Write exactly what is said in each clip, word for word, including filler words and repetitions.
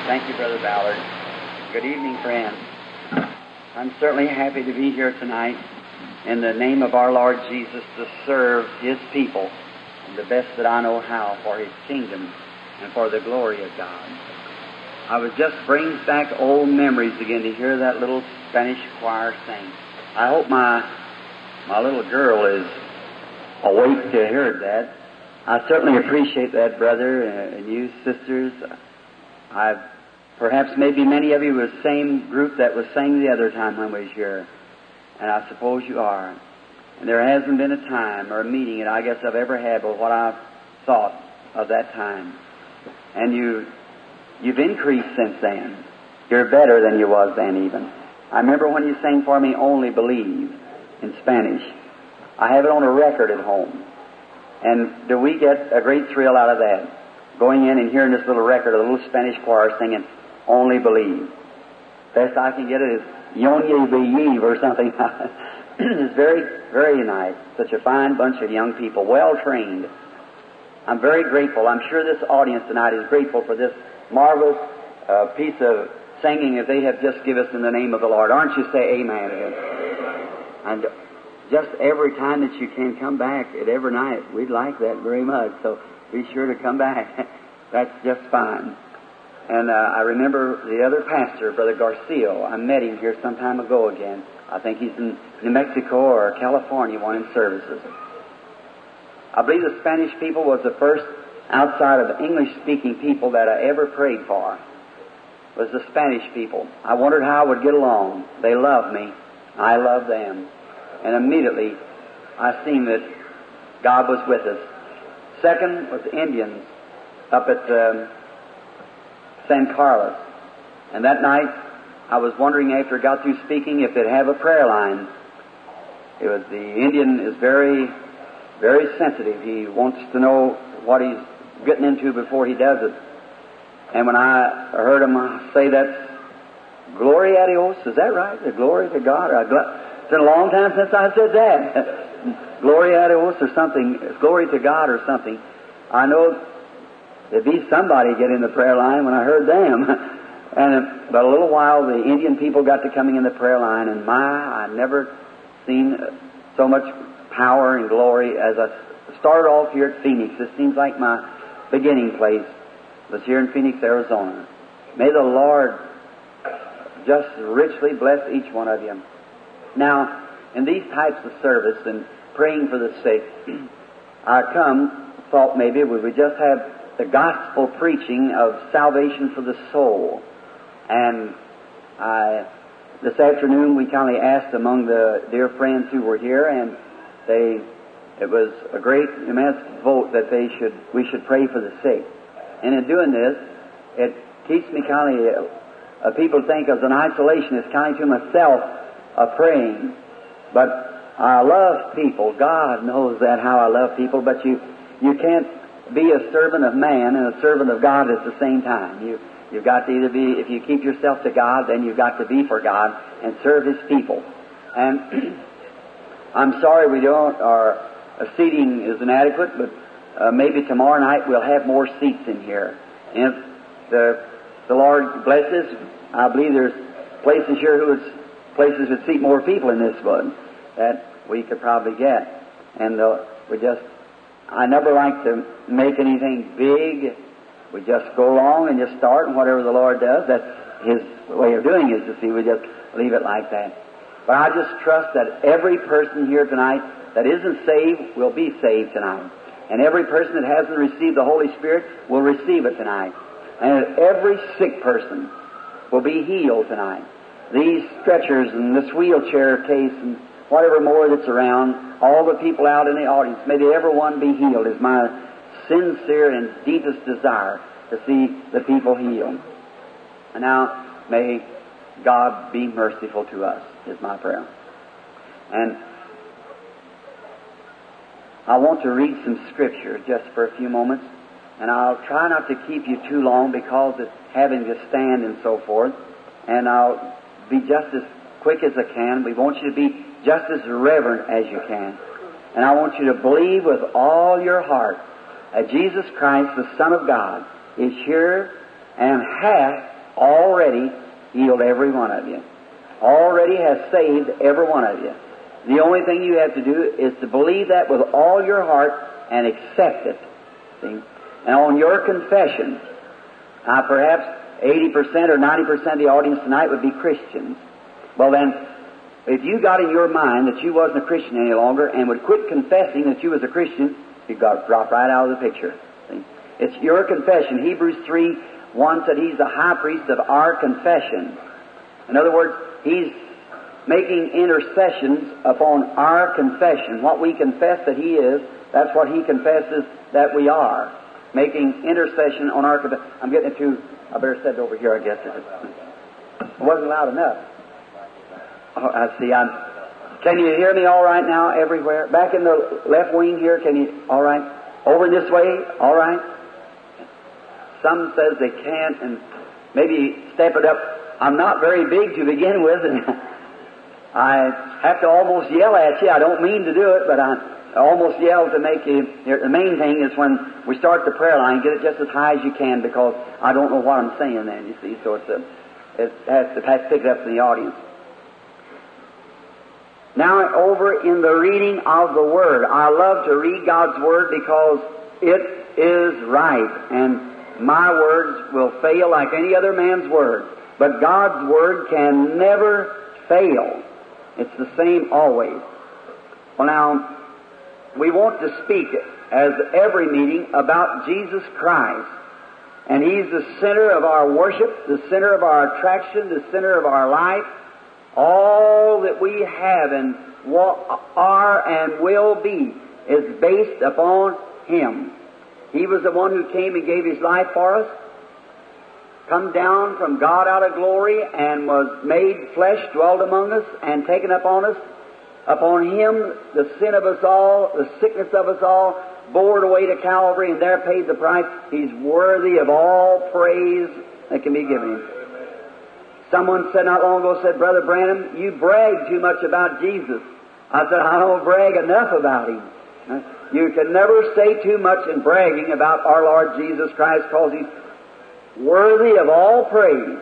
Thank you, Brother Ballard. Good evening, friends. I'm certainly happy to be here tonight in the name of our Lord Jesus to serve His people the best that I know how for His kingdom and for the glory of God. I was just brings back old memories again to hear that little Spanish choir sing. I hope my my little girl is awake to hear that. I certainly appreciate that, brother, and you sisters. I've perhaps maybe many of you were the same group that was sang the other time when we was here, and I suppose you are. And there hasn't been a time or a meeting that I guess I've ever had but what I've thought of that time. And you, you've increased since then. You're better than you was then even. I remember when you sang for me, Only Believe, in Spanish. I have it on a record at home. And do we get a great thrill out of that? Going in and hearing this little record of the little Spanish choir singing, Only Believe. Best I can get it is Yonye Believe or something. It's very, very nice. Such a fine bunch of young people, well trained. I'm very grateful. I'm sure this audience tonight is grateful for this marvelous uh, piece of singing that they have just given us in the name of the Lord. Aren't you? Say amen again. And just every time that you can come back at every night, we'd like that very much. So be sure to come back. That's just fine. And uh, I remember the other pastor, Brother Garcia. I met him here some time ago again. I think he's in New Mexico or California, one in services. I believe the Spanish people was the first outside of the English-speaking people that I ever prayed for, was the Spanish people. I wondered how I would get along. They loved me. I loved them. And immediately I seen that God was with us. Second was the Indians up at um, San Carlos. And that night I was wondering after I got through speaking if they'd have a prayer line. It was the Indian is very, very sensitive. He wants to know what he's getting into before he does it. And when I heard him say that, Gloria a Dios, is that right? The glory to God? It's been a long time since I said that. Gloria a Dios or something, glory to God or something. I know there'd be somebody get in the prayer line when I heard them. And but a little while, the Indian people got to coming in the prayer line, and my, I never seen so much power and glory as I started off here at Phoenix. This seems like my beginning place. It was here in Phoenix, Arizona. May the Lord just richly bless each one of you. Now, in these types of service and praying for the sick, I come, thought maybe we would just have the gospel preaching of salvation for the soul. And I, this afternoon we kindly asked among the dear friends who were here, and they, it was a great immense vote that they should, we should pray for the sick. And in doing this, it keeps me kindly, uh, people think as an isolationist, kindly to myself, of praying. But I love people. God knows that, how I love people, but you, you can't be a servant of man and a servant of God at the same time. You, you've got to either be, if you keep yourself to God, then you've got to be for God and serve His people. And I'm sorry we don't, our uh, seating is inadequate, but uh, maybe tomorrow night we'll have more seats in here. And if the, the Lord blesses, I believe there's places here who would, places that seat more people in this one that we could probably get. And uh, we just, I never like to make anything big. We just go along and just start, and whatever the Lord does, that's His way of doing is to see. We just leave it like that. But I just trust that every person here tonight that isn't saved will be saved tonight. And every person that hasn't received the Holy Spirit will receive it tonight. And every sick person will be healed tonight. These stretchers and this wheelchair case and whatever more that's around, all the people out in the audience, may they everyone be healed, is my sincere and deepest desire to see the people healed. And now, may God be merciful to us, is my prayer. And I want to read some scripture just for a few moments, and I'll try not to keep you too long because it's having to stand and so forth, and I'll be just as quick as I can. We want you to be just as reverent as you can. And I want you to believe with all your heart that Jesus Christ, the Son of God, is here and hath already healed every one of you. Already has saved every one of you. The only thing you have to do is to believe that with all your heart and accept it. See? And on your confession, uh, perhaps eighty percent or ninety percent of the audience tonight would be Christians. Well then, if you got in your mind that you wasn't a Christian any longer and would quit confessing that you was a Christian, you've got to drop right out of the picture. See? It's your confession. Hebrews three one said He's the high priest of our confession. In other words, He's making intercessions upon our confession. What we confess that He is, that's what He confesses that we are. Making intercession on our confession. I'm getting it too, I better set it over here, I guess. It wasn't loud enough. Oh, I see. I'm, can you hear me all right now everywhere? Back in the left wing here, can you, all right? Over this way, all right? Some says they can't, and maybe step it up. I'm not very big to begin with, and I have to almost yell at you. I don't mean to do it, but I almost yell to make you. The main thing is when we start the prayer line, get it just as high as you can, because I don't know what I'm saying then, you see, so it's a, it has to, has to pick it up in the audience. Now, over in the reading of the Word, I love to read God's Word because it is right, and my words will fail like any other man's word. But God's Word can never fail. It's the same always. Well, now, we want to speak, as every meeting, about Jesus Christ. And He's the center of our worship, the center of our attraction, the center of our life. All that we have and what are and will be is based upon Him. He was the one who came and gave His life for us, come down from God out of glory, and was made flesh, dwelled among us, and taken upon us. Upon Him, the sin of us all, the sickness of us all, bore it away to Calvary, and there paid the price. He's worthy of all praise that can be given Him. Someone said not long ago, said, Brother Branham, you brag too much about Jesus. I said, I don't brag enough about Him. You can never say too much in bragging about our Lord Jesus Christ, because He's worthy of all praise.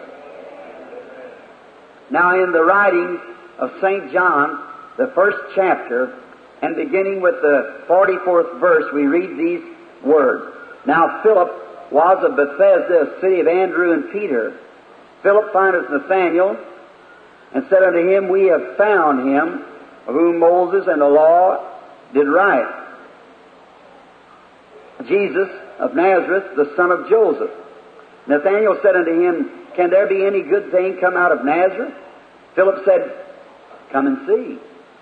Now, in the writings of Saint John, the first chapter, and beginning with the forty-fourth verse, we read these words. Now, Philip was of Bethsaida, a city of Andrew and Peter. Philip findeth Nathanael, and said unto him, We have found him, of whom Moses and the law did write, Jesus of Nazareth, the son of Joseph. Nathanael said unto him, Can there be any good thing come out of Nazareth? Philip said, Come and see.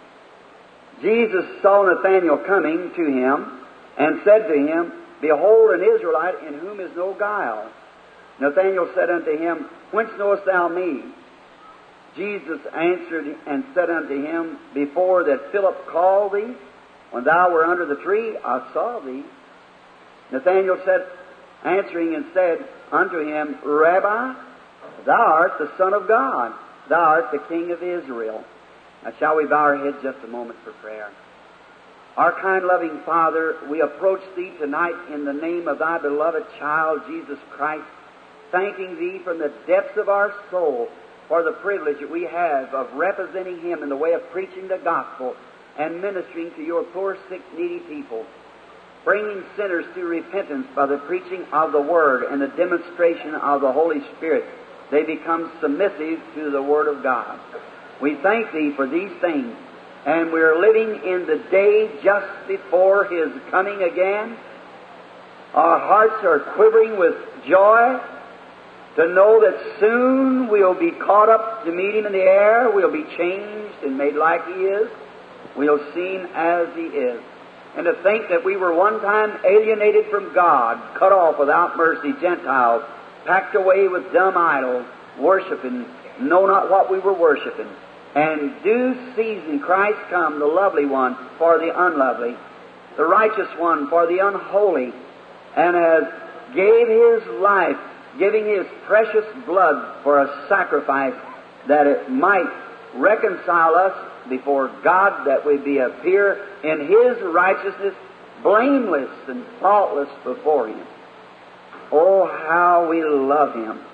Jesus saw Nathanael coming to him, and said to him, Behold, an Israelite in whom is no guile. Nathanael said unto him, Whence knowest thou me? Jesus answered and said unto him, Before that Philip called thee, when thou wert under the tree, I saw thee. Nathanael said, answering and said unto him, Rabbi, thou art the Son of God, thou art the King of Israel. Now shall we bow our heads just a moment for prayer? Our kind, loving Father, we approach Thee tonight in the name of Thy beloved child, Jesus Christ, thanking Thee from the depths of our soul for the privilege that we have of representing Him in the way of preaching the gospel and ministering to Your poor, sick, needy people, bringing sinners to repentance by the preaching of the Word and the demonstration of the Holy Spirit. They become submissive to the Word of God. We thank Thee for these things, and we're living in the day just before His coming again. Our hearts are quivering with joy to know that soon we'll be caught up to meet Him in the air. We'll be changed and made like He is. We'll see Him as He is. And to think that we were one time alienated from God, cut off without mercy, Gentiles, packed away with dumb idols, worshiping, know not what we were worshiping. And due season Christ come, the lovely one for the unlovely, the righteous one for the unholy, and has gave His life, giving His precious blood for a sacrifice that it might reconcile us before God, that we be appear in His righteousness, blameless and faultless before Him. Oh, how we love Him.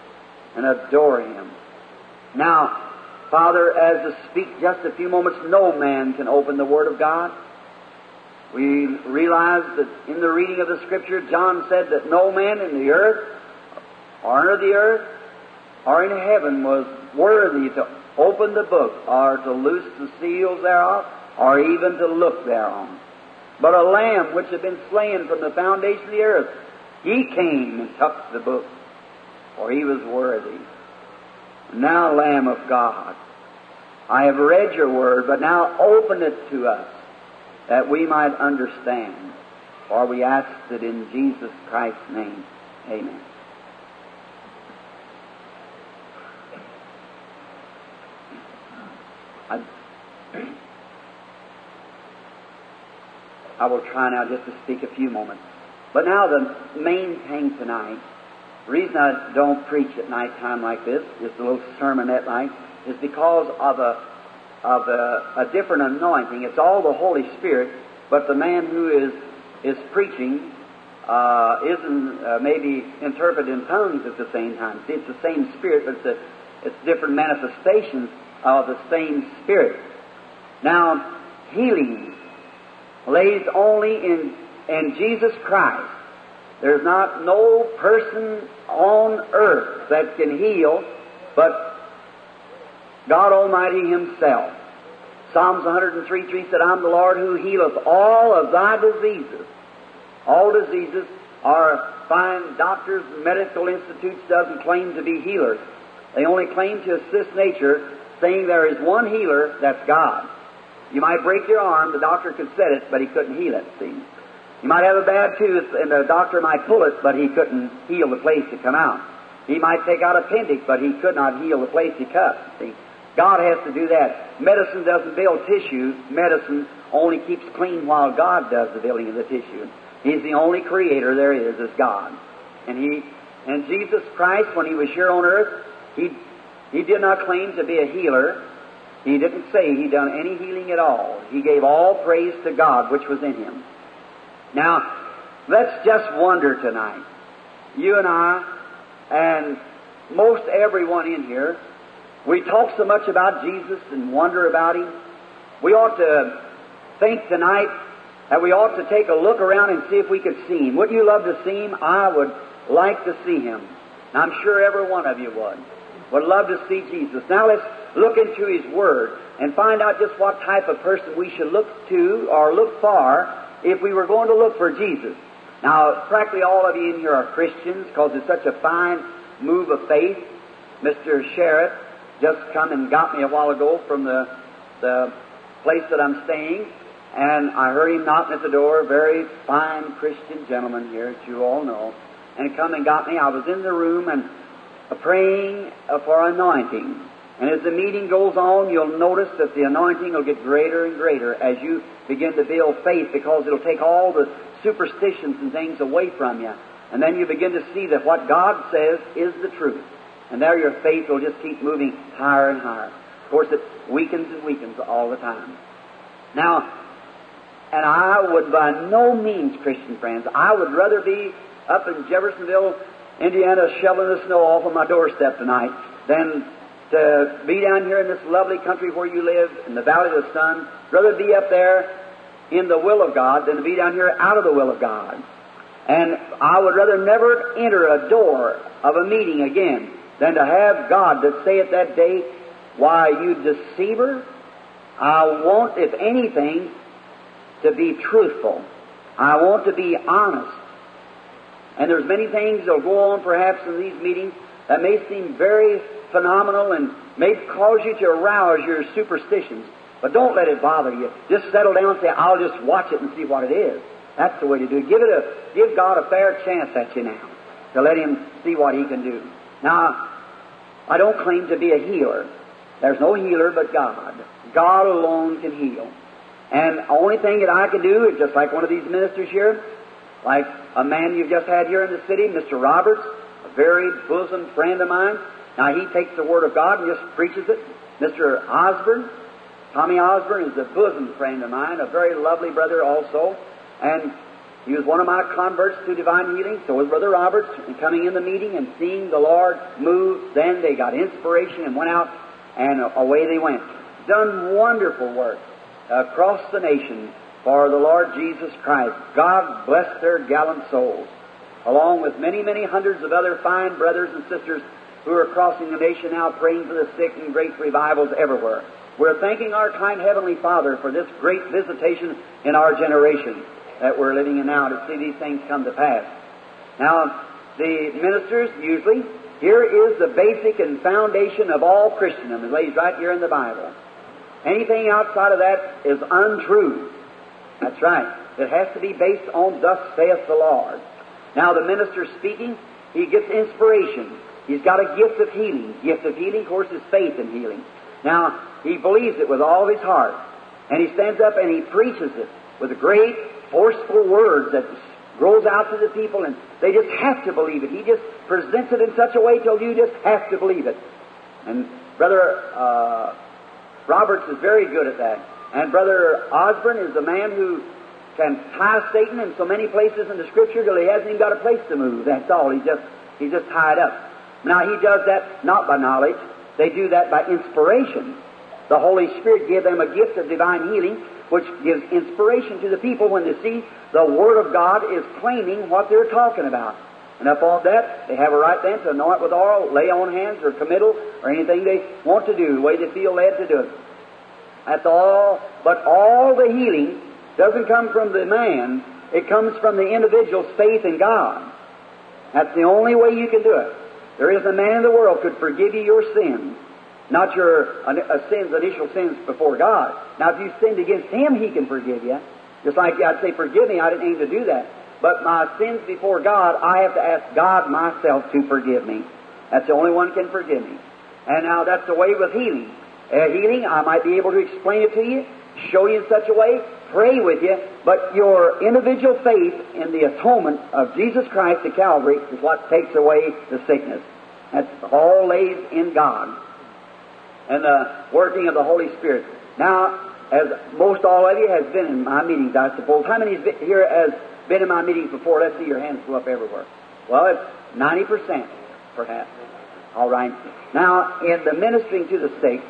and adore Him. Now, Father, as to speak just a few moments, no man can open the Word of God. We realize that in the reading of the Scripture, John said that no man in the earth, or under the earth, or in heaven was worthy to open the book, or to loose the seals thereof, or even to look thereon. But a Lamb which had been slain from the foundation of the earth, He came and took the book, for He was worthy. Now, Lamb of God, I have read Your Word, but now open it to us, that we might understand. For we ask it in Jesus Christ's name. Amen. I, I will try now just to speak a few moments. But now the main thing tonight, the reason I don't preach at night time like this, just a little sermonette like, is because of a of a, a different anointing. It's all the Holy Spirit, but the man who is is preaching uh, isn't uh, maybe interpreted in tongues at the same time. See, it's the same Spirit, but it's, a, it's different manifestations of the same Spirit. Now, healing lays only in in Jesus Christ. There's not no person on earth that can heal but God Almighty Himself. Psalms one hundred three three said, I'm the Lord who healeth all of thy diseases. All diseases are fine doctors, medical institutes doesn't claim to be healers. They only claim to assist nature, saying there is one healer, that's God. You might break your arm, the doctor could set it, but he couldn't heal it, see. You might have a bad tooth, and the doctor might pull it, but he couldn't heal the place to come out. He might take out appendix, but he could not heal the place he cut, see. God has to do that. Medicine doesn't build tissue. Medicine only keeps clean while God does the building of the tissue. He's the only creator there is, is God. And He, and Jesus Christ, when He was here on earth, He, He did not claim to be a healer. He didn't say He done any healing at all. He gave all praise to God which was in Him. Now, let's just wonder tonight, you and I, and most everyone in here, we talk so much about Jesus and wonder about Him. We ought to think tonight that we ought to take a look around and see if we could see Him. Wouldn't you love to see Him? I would like to see Him. And I'm sure every one of you would. Would love to see Jesus. Now let's look into His Word and find out just what type of person we should look to or look for if we were going to look for Jesus. Now, practically all of you in here are Christians because it's such a fine move of faith. Mister Sherritt just come and got me a while ago from the the place that I'm staying, and I heard him knocking at the door, very fine Christian gentleman here, that you all know, and he come and got me. I was in the room and uh, praying uh, for anointing. And as the meeting goes on, you'll notice that the anointing will get greater and greater as you begin to build faith, because it'll take all the superstitions and things away from you. And then you begin to see that what God says is the truth. And there your faith will just keep moving higher and higher. Of course, it weakens and weakens all the time. Now, and I would by no means, Christian friends, I would rather be up in Jeffersonville, Indiana, shoveling the snow off of my doorstep tonight than to be down here in this lovely country where you live, in the Valley of the Sun. Rather be up there in the will of God than to be down here out of the will of God. And I would rather never enter a door of a meeting again than to have God to say at that day, why, you deceiver, I want, if anything, to be truthful. I want to be honest. And there's many things that will go on perhaps in these meetings that may seem very phenomenal and may cause you to arouse your superstitions. But don't let it bother you. Just settle down and say, I'll just watch it and see what it is. That's the way to do it. Give it a, give God a fair chance at you now, to let Him see what He can do. Now, I don't claim to be a healer. There's no healer but God. God alone can heal. And the only thing that I can do is just like one of these ministers here, like a man you've just had here in the city, Mister Roberts, a very bosom friend of mine. Now, he takes the Word of God and just preaches it. Mister Osborne, Tommy Osborne, is a bosom friend of mine, a very lovely brother also. And He was one of my converts to divine healing. So was Brother Roberts. And coming in the meeting and seeing the Lord move, then they got inspiration and went out, and away they went. Done wonderful work across the nation for the Lord Jesus Christ. God bless their gallant souls, along with many, many hundreds of other fine brothers and sisters who are crossing the nation now, praying for the sick and great revivals everywhere. We're thanking our kind Heavenly Father for this great visitation in our generation that we're living in now to see these things come to pass. Now, the ministers usually, here is the basic and foundation of all Christendom. It lays right here in the Bible. Anything outside of that is untrue. That's right. It has to be based on thus saith the Lord. Now, the minister speaking, he gets inspiration. He's got a gift of healing. Gift of healing, of course, is faith in healing. Now, he believes it with all of his heart. And he stands up and he preaches it with great, forceful words that grows out to the people, and they just have to believe it. He just presents it in such a way till you just have to believe it. And Brother uh, Roberts is very good at that. And Brother Osborne is a man who can tie Satan in so many places in the Scripture till he hasn't even got a place to move. That's all. He's just, he's just tied up. Now, he does that not by knowledge. They do that by inspiration. The Holy Spirit gave them a gift of divine healing, which gives inspiration to the people when they see the Word of God is claiming what they're talking about. And upon that, they have a right then to anoint with oil, lay on hands, or committal, or anything they want to do, the way they feel led to do it. That's all. But all the healing doesn't come from the man. It comes from the individual's faith in God. That's the only way you can do it. There isn't a man in the world could forgive you your sins. Not your uh, sins, initial sins before God. Now, if you sinned against Him, He can forgive you. Just like I'd say, forgive me, I didn't aim to do that. But my sins before God, I have to ask God myself to forgive me. That's the only one can forgive me. And now that's the way with healing. Uh, healing, I might be able to explain it to you, show you in such a way, pray with you, but your individual faith in the atonement of Jesus Christ at Calvary is what takes away the sickness. That's all lays in God and the working of the Holy Spirit. Now, as most all of you has been in my meetings, I suppose. How many here has been in my meetings before? Let's see your hands go up everywhere. Well, it's ninety percent, perhaps. All right. Now, in the ministering to the sick,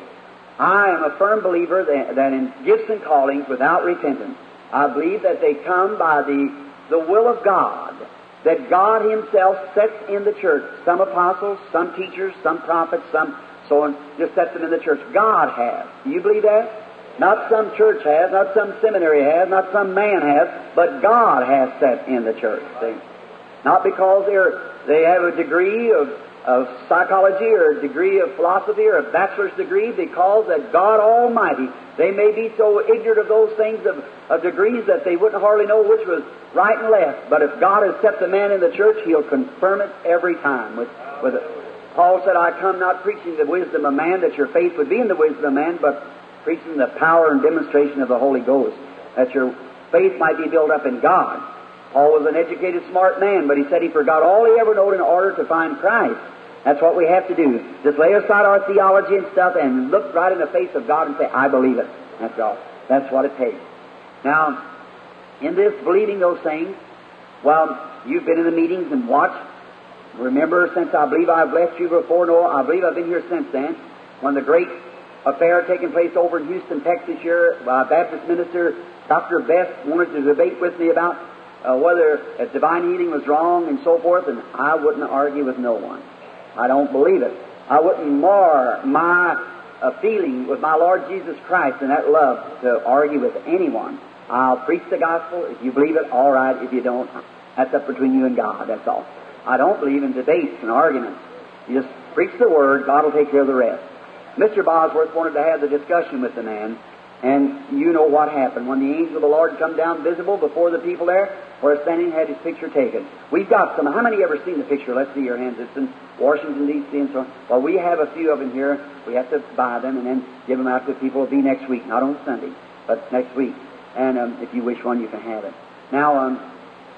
I am a firm believer that, that in gifts and callings without repentance, I believe that they come by the, the will of God, that God Himself sets in the church. Some apostles, some teachers, some prophets, some so on, just sets them in the church. God has. Do you believe that? Not some church has, not some seminary has, not some man has, but God has set in the church. See? Not because they're, they have a degree of, of psychology or a degree of philosophy or a bachelor's degree, because that God Almighty, they may be so ignorant of those things of, of degrees that they wouldn't hardly know which was right and left. But if God has set the man in the church, He'll confirm it every time with, with it. Paul said, I come not preaching the wisdom of man, that your faith would be in the wisdom of man, but preaching the power and demonstration of the Holy Ghost, that your faith might be built up in God. Paul was an educated, smart man, but he said he forgot all he ever knowed in order to find Christ. That's what we have to do. Just lay aside our theology and stuff and look right in the face of God and say, I believe it. That's all. That's what it takes. Now, in this believing those things, well, you've been in the meetings and watched. Remember, since I believe I've left you before, no, I believe I've been here since then, when the great affair taking place over in Houston, Texas here, uh, Baptist minister Doctor Best wanted to debate with me about uh, whether uh, divine healing was wrong and so forth, and I wouldn't argue with no one. I don't believe it. I wouldn't mar my uh, feeling with my Lord Jesus Christ and that love to argue with anyone. I'll preach the gospel. If you believe it, all right. If you don't, that's up between you and God. That's all. I don't believe in debates and arguments. You just preach the Word. God will take care of the rest. Mister Bosworth wanted to have the discussion with the man, and you know what happened. When the angel of the Lord come down visible before the people there, where standing had his picture taken. We've got some. How many ever seen the picture? Let's see your hands. It's in Washington, D C and so on. Well, we have a few of them here. We have to buy them and then give them out to people. It'll be next week, not on Sunday, but next week. And um, if you wish one, you can have it. Now, um,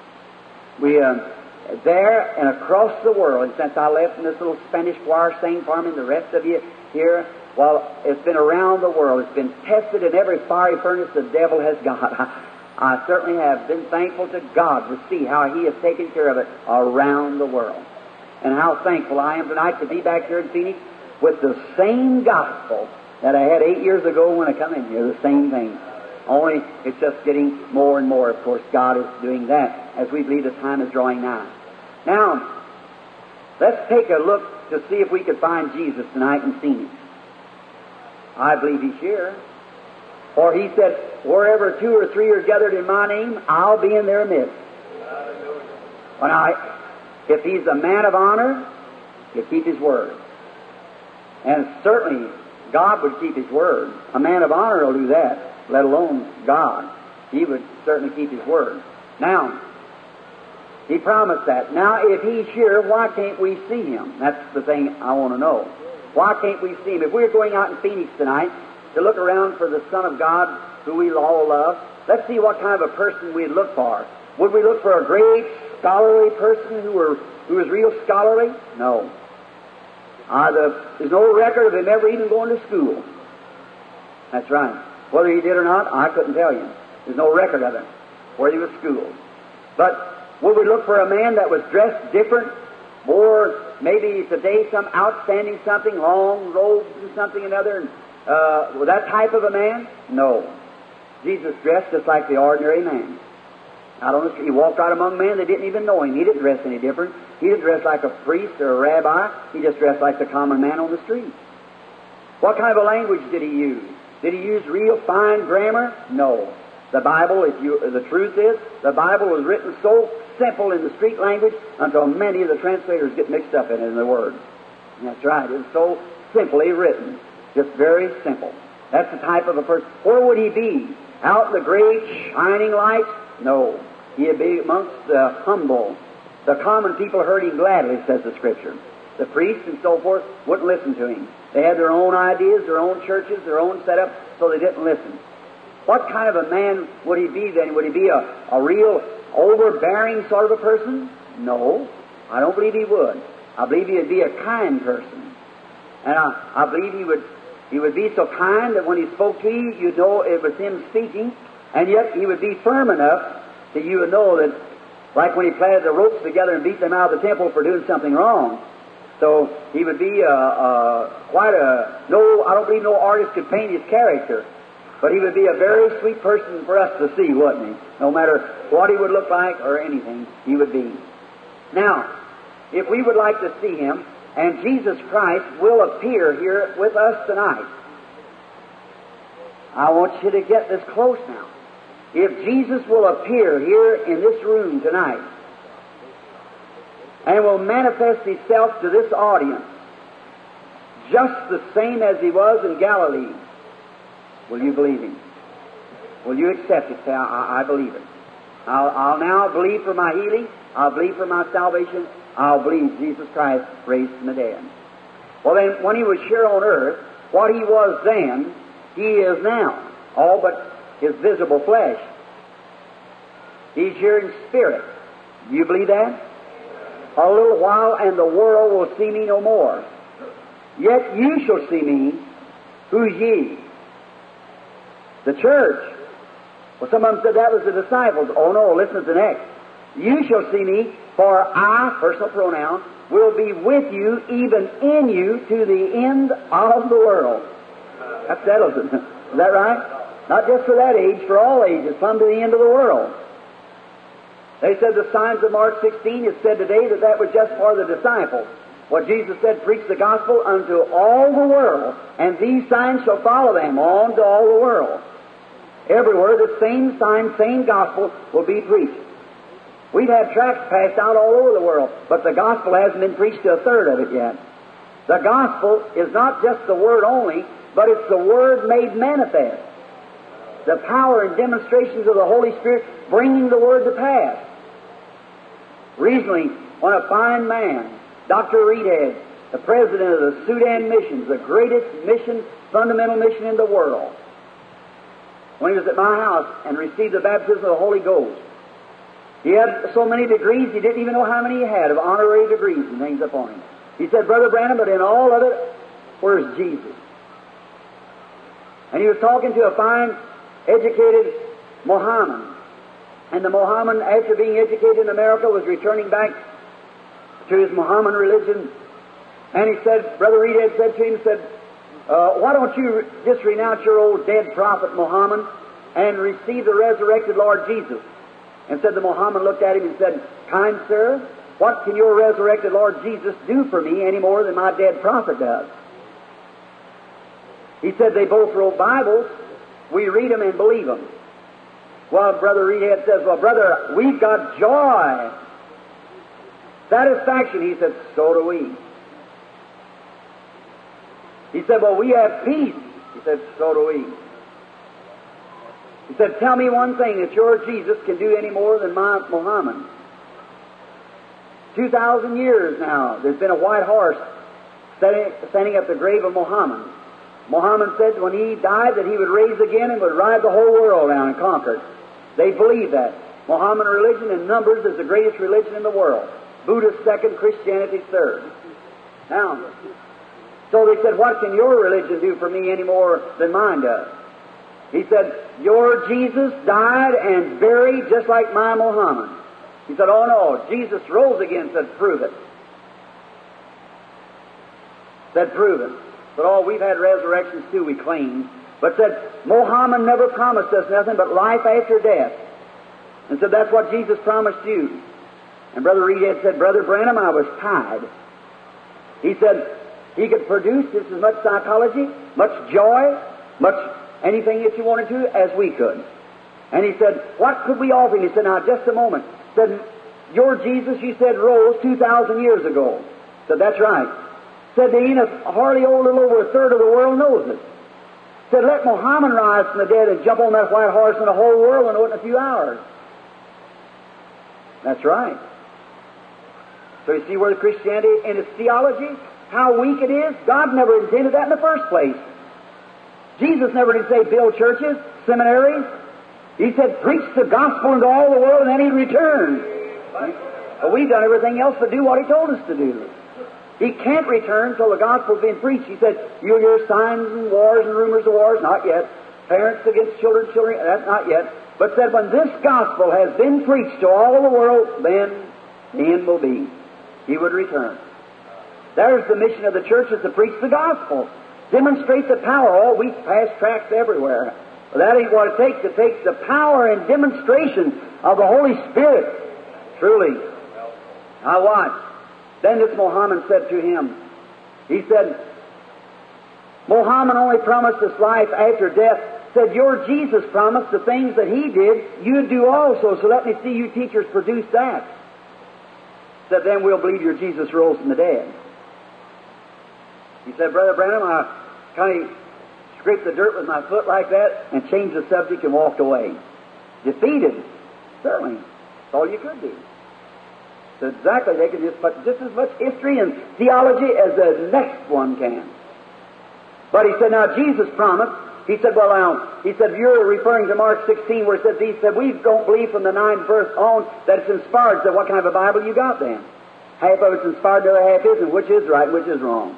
we... Um, there and across the world, and since I left in this little Spanish choir singing for me, and the rest of you here, well, it's been around the world. It's been tested in every fiery furnace the devil has got. I certainly have been thankful to God to see how He has taken care of it around the world. And how thankful I am tonight to be back here in Phoenix with the same gospel that I had eight years ago when I come in here, the same thing. Only it's just getting more and more. Of course, God is doing that as we believe the time is drawing nigh. Now, let's take a look to see if we could find Jesus tonight in Phoenix. I believe He's here. For He said, wherever two or three are gathered in My name, I'll be in their midst. When I, if He's a man of honor, He'll keep His word. And certainly, God would keep His word. A man of honor will do that, let alone God. He would certainly keep His word. Now, He promised that. Now, if He's here, why can't we see Him? That's the thing I want to know. Why can't we see Him? If we're going out in Phoenix tonight to look around for the Son of God, who we all love, let's see what kind of a person we'd look for. Would we look for a great scholarly person who were who was real scholarly? No. Uh, the, there's no record of him ever even going to school. That's right. Whether he did or not, I couldn't tell you. There's no record of it, where he was schooled. But would we look for a man that was dressed different, more maybe today some outstanding something, long robes and something another, uh, with that type of a man? No. Jesus dressed just like the ordinary man. Out on the street, He walked right among men. They didn't even know Him. He didn't dress any different. He didn't dress like a priest or a rabbi. He just dressed like the common man on the street. What kind of a language did He use? Did He use real fine grammar? No. The Bible, if you, the truth is, the Bible was written so simple in the street language until many of the translators get mixed up in it in the words. And that's right. It's so simply written. Just very simple. That's the type of a person. Where would He be? Out in the great shining lights? No. He'd be amongst the humble. The common people heard Him gladly, says the Scripture. The priests and so forth wouldn't listen to Him. They had their own ideas, their own churches, their own setup, so they didn't listen. What kind of a man would He be then? Would He be a, a real overbearing sort of a person? No. I don't believe He would. I believe He would be a kind person. And I, I believe He would He would be so kind that when He spoke to you, you'd know it was Him speaking. And yet He would be firm enough that you would know that, like when He planted the ropes together and beat them out of the temple for doing something wrong. So He would be uh, uh, quite a, no, I don't believe no artist could paint His character. But He would be a very sweet person for us to see, wouldn't He? No matter what He would look like or anything, He would be. Now, if we would like to see Him, and Jesus Christ will appear here with us tonight, I want you to get this close now. If Jesus will appear here in this room tonight and will manifest Himself to this audience just the same as He was in Galilee, will you believe Him? Will you accept it? Say, I, I believe it. I'll, I'll now believe for my healing. I'll believe for my salvation. I'll believe Jesus Christ raised from the dead. Well then, when He was here on earth, what He was then, He is now. All but His visible flesh. He's here in spirit. Do you believe that? A little while and the world will see Me no more. Yet you shall see Me. Who's ye? The church. Well, some of them said that was the disciples. Oh no, listen to the next. You shall see Me, for I, personal pronoun, will be with you, even in you, to the end of the world. That settles it. Is that right? Not just for that age, for all ages, come to the end of the world. They said the signs of Mark sixteen, it said today that that was just for the disciples. What Jesus said, preach the gospel unto all the world, and these signs shall follow them on to all the world. Everywhere the same sign, same gospel will be preached. We've had tracts passed out all over the world, but the gospel hasn't been preached to a third of it yet. The gospel is not just the word only, but it's the word made manifest. The power and demonstrations of the Holy Spirit bringing the word to pass. Recently, when a fine man, Doctor Reedhead, the president of the Sudan Missions, the greatest mission, fundamental mission in the world, when he was at my house and received the baptism of the Holy Ghost, he had so many degrees, he didn't even know how many he had of honorary degrees and things upon him. He said, Brother Branham, but in all of it, where's Jesus? And he was talking to a fine, educated Mohammedan And the Mohammedan, after being educated in America, was returning back to his Mohammedan religion. And he said, Brother Reed had said to him, said, uh, why don't you just renounce your old dead prophet Muhammad and receive the resurrected Lord Jesus? And said the Mohammedan looked at him and said, kind sir, what can your resurrected Lord Jesus do for me any more than my dead prophet does? He said they both wrote Bibles. We read them and believe them. Well, Brother Reedhead says, well, brother, we've got joy, satisfaction. He said, so do we. He said, well, we have peace. He said, so do we. He said, tell me one thing that your Jesus can do any more than my Muhammad. Two thousand years now, there's been a white horse standing, standing at the grave of Muhammad. Muhammad said when he died that he would rise again and would ride the whole world down and conquer it. They believe that. Mohammedan religion in numbers is the greatest religion in the world. Buddha second, Christianity third. Now, so they said, what can your religion do for me any more than mine does? He said, your Jesus died and buried just like my Muhammad. He said, oh no, Jesus rose again. Said, prove it. Said, prove it. But oh, we've had resurrections too, we claim. But said, Muhammad never promised us nothing but life after death. And said, that's what Jesus promised you. And Brother Reedhead said, Brother Branham, I was tied. He said, he could produce just as much psychology, much joy, much anything that you wanted to, as we could. And he said, what could we offer him? He said, now, just a moment. He said, your Jesus, you said, rose two thousand years ago. He said, that's right. He said, there ain't a hardly old little over a third of the world knows it. He said, let Muhammad rise from the dead and jump on that white horse and the whole world will know it in a few hours. That's right. So you see where the Christianity and its theology, how weak it is? God never intended that in the first place. Jesus never did say build churches, seminaries. He said preach the gospel into all the world and then He'd return. But we've done everything else but do what He told us to do. He can't return until the gospel's been preached. He said, you'll hear signs and wars and rumors of wars. Not yet. Parents against children, children, that's not yet. But said, when this gospel has been preached to all the world, then the end will be. He would return. There's the mission of the church, is to preach the gospel. Demonstrate the power. All we pass tracts everywhere. But that ain't what it takes. It takes the power and demonstration of the Holy Spirit. Truly. Now watch. Then this Muhammad said to him, he said, Muhammad only promised us life after death. Said, your Jesus promised the things that He did, you'd do also. So let me see you teachers produce that. Said, then we'll believe your Jesus rose from the dead. He said, Brother Branham, I kind of scraped the dirt with my foot like that and changed the subject and walked away. Defeated. Certainly. That's all you could do. So exactly, they can just put just as much history and theology as the next one can. But he said, now Jesus promised. He said, well, now, he said, you're referring to Mark sixteen where it says, he said, we don't believe from the ninth verse on that it's inspired. So what kind of a Bible you got then? Half of it's inspired, the other half isn't. Which is right, which is wrong?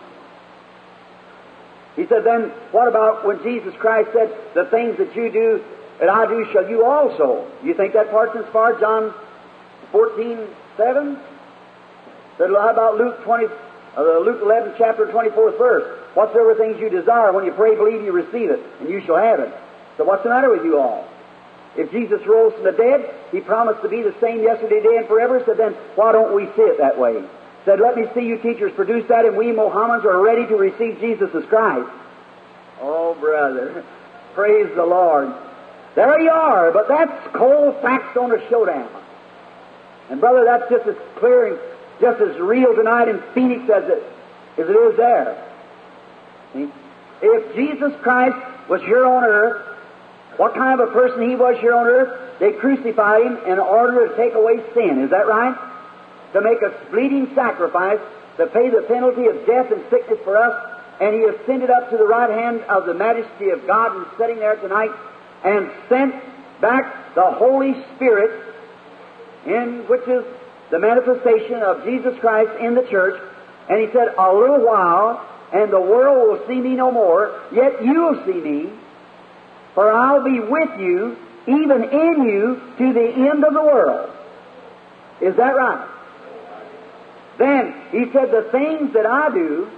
He said, then what about when Jesus Christ said, the things that you do, that I do, shall you also? You think that part's inspired? John fourteen seven? Said, how about Luke twenty, uh, Luke eleven, chapter twenty-fourth verse? Whatsoever things you desire, when you pray, believe you receive it, and you shall have it. So what's the matter with you all? If Jesus rose from the dead, He promised to be the same yesterday, today, and forever. So then, why don't we see it that way? Said, let me see you teachers produce that, and we Mohammedans are ready to receive Jesus as Christ. Oh, brother, praise the Lord. There you are, but that's cold facts on a showdown. And brother, that's just as clear and just as real tonight in Phoenix as it, as it is there. See? If Jesus Christ was here on earth, what kind of a person He was here on earth? They crucified Him in order to take away sin. Is that right? To make a bleeding sacrifice, to pay the penalty of death and sickness for us. And He ascended up to the right hand of the majesty of God and sitting there tonight and sent back the Holy Spirit, in which is the manifestation of Jesus Christ in the church. And He said, a little while, and the world will see me no more, yet you'll see me, for I'll be with you even in you to the end of the world. Is that right? Then he said, the things that I do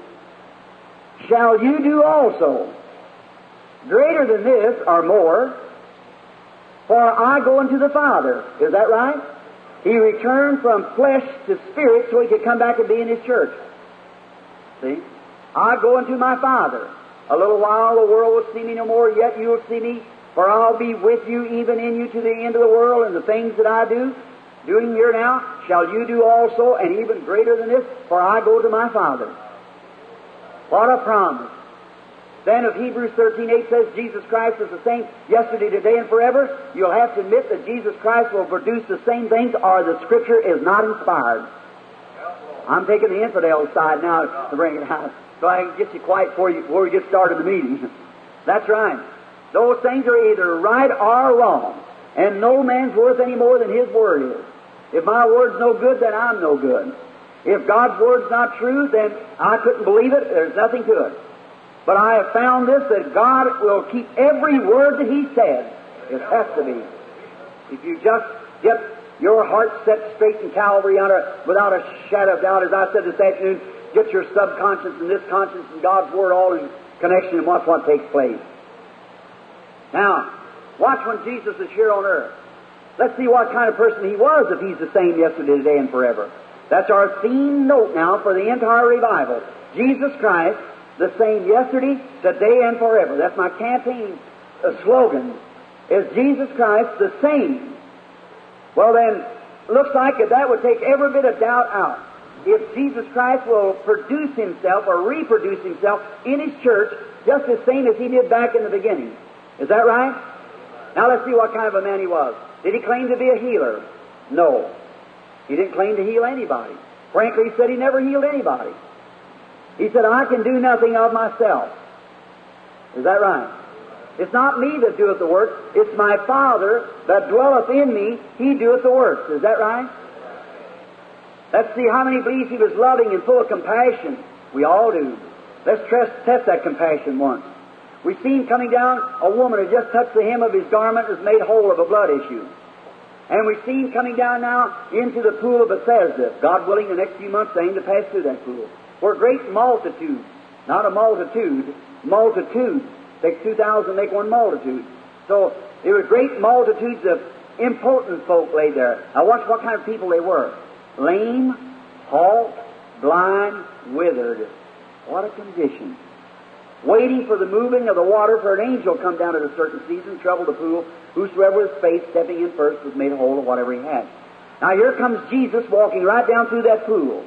shall you do also. Greater than this or more, for I go unto the Father. Is that right? He returned from flesh to spirit so he could come back and be in his church. See? I go unto my Father. A little while the world will see me no more, yet you will see me, for I'll be with you, even in you, to the end of the world, and the things that I do, doing here now, shall you do also, and even greater than this, for I go to my Father. What a promise. Then of Hebrews thirteen eight says Jesus Christ is the same yesterday, today, and forever. You'll have to admit that Jesus Christ will produce the same things, or the Scripture is not inspired. I'm taking the infidel side now to bring it out, so I can get you quiet before, you, before we get started the meeting. That's right. Those things are either right or wrong, and no man's worth any more than his word is. If my word's no good, then I'm no good. If God's word's not true, then I couldn't believe it. There's nothing to it. But I have found this, that God will keep every word that He said. It has to be. If you just get your heart set straight in Calvary under, without a shadow of doubt, as I said this afternoon, get your subconscious and this conscience and God's Word all in connection, and watch what takes place. Now, watch when Jesus is here on earth. Let's see what kind of person He was, if He's the same yesterday, today, and forever. That's our theme note now for the entire revival. Jesus Christ, the same yesterday, today, and forever. That's my campaign uh, slogan, is Jesus Christ the same. Well then, looks like that that would take every bit of doubt out. If Jesus Christ will produce Himself or reproduce Himself in His church just the same as He did back in the beginning. Is that right? Now let's see what kind of a man He was. Did He claim to be a healer? No. He didn't claim to heal anybody. Frankly, He said He never healed anybody. He said, I can do nothing of myself. Is that right? It's not me that doeth the work. It's my Father that dwelleth in me. He doeth the works. Is that right? Let's see how many believes He was loving and full of compassion. We all do. Let's test that compassion once. We see Him coming down. A woman who just touched the hem of His garment was made whole of a blood issue. And we see Him coming down now into the pool of Bethesda. God willing, the next few months they aim to pass through that pool. For a great multitude, not a multitude, multitude. Takes two thousand to make one multitude. So there were great multitudes of impotent folk laid there. Now watch what kind of people they were. Lame, halt, blind, withered. What a condition. Waiting for the moving of the water, for an angel come down at a certain season, trouble the pool. Whosoever was faith, stepping in first, was made whole of whatever he had. Now here comes Jesus walking right down through that pool.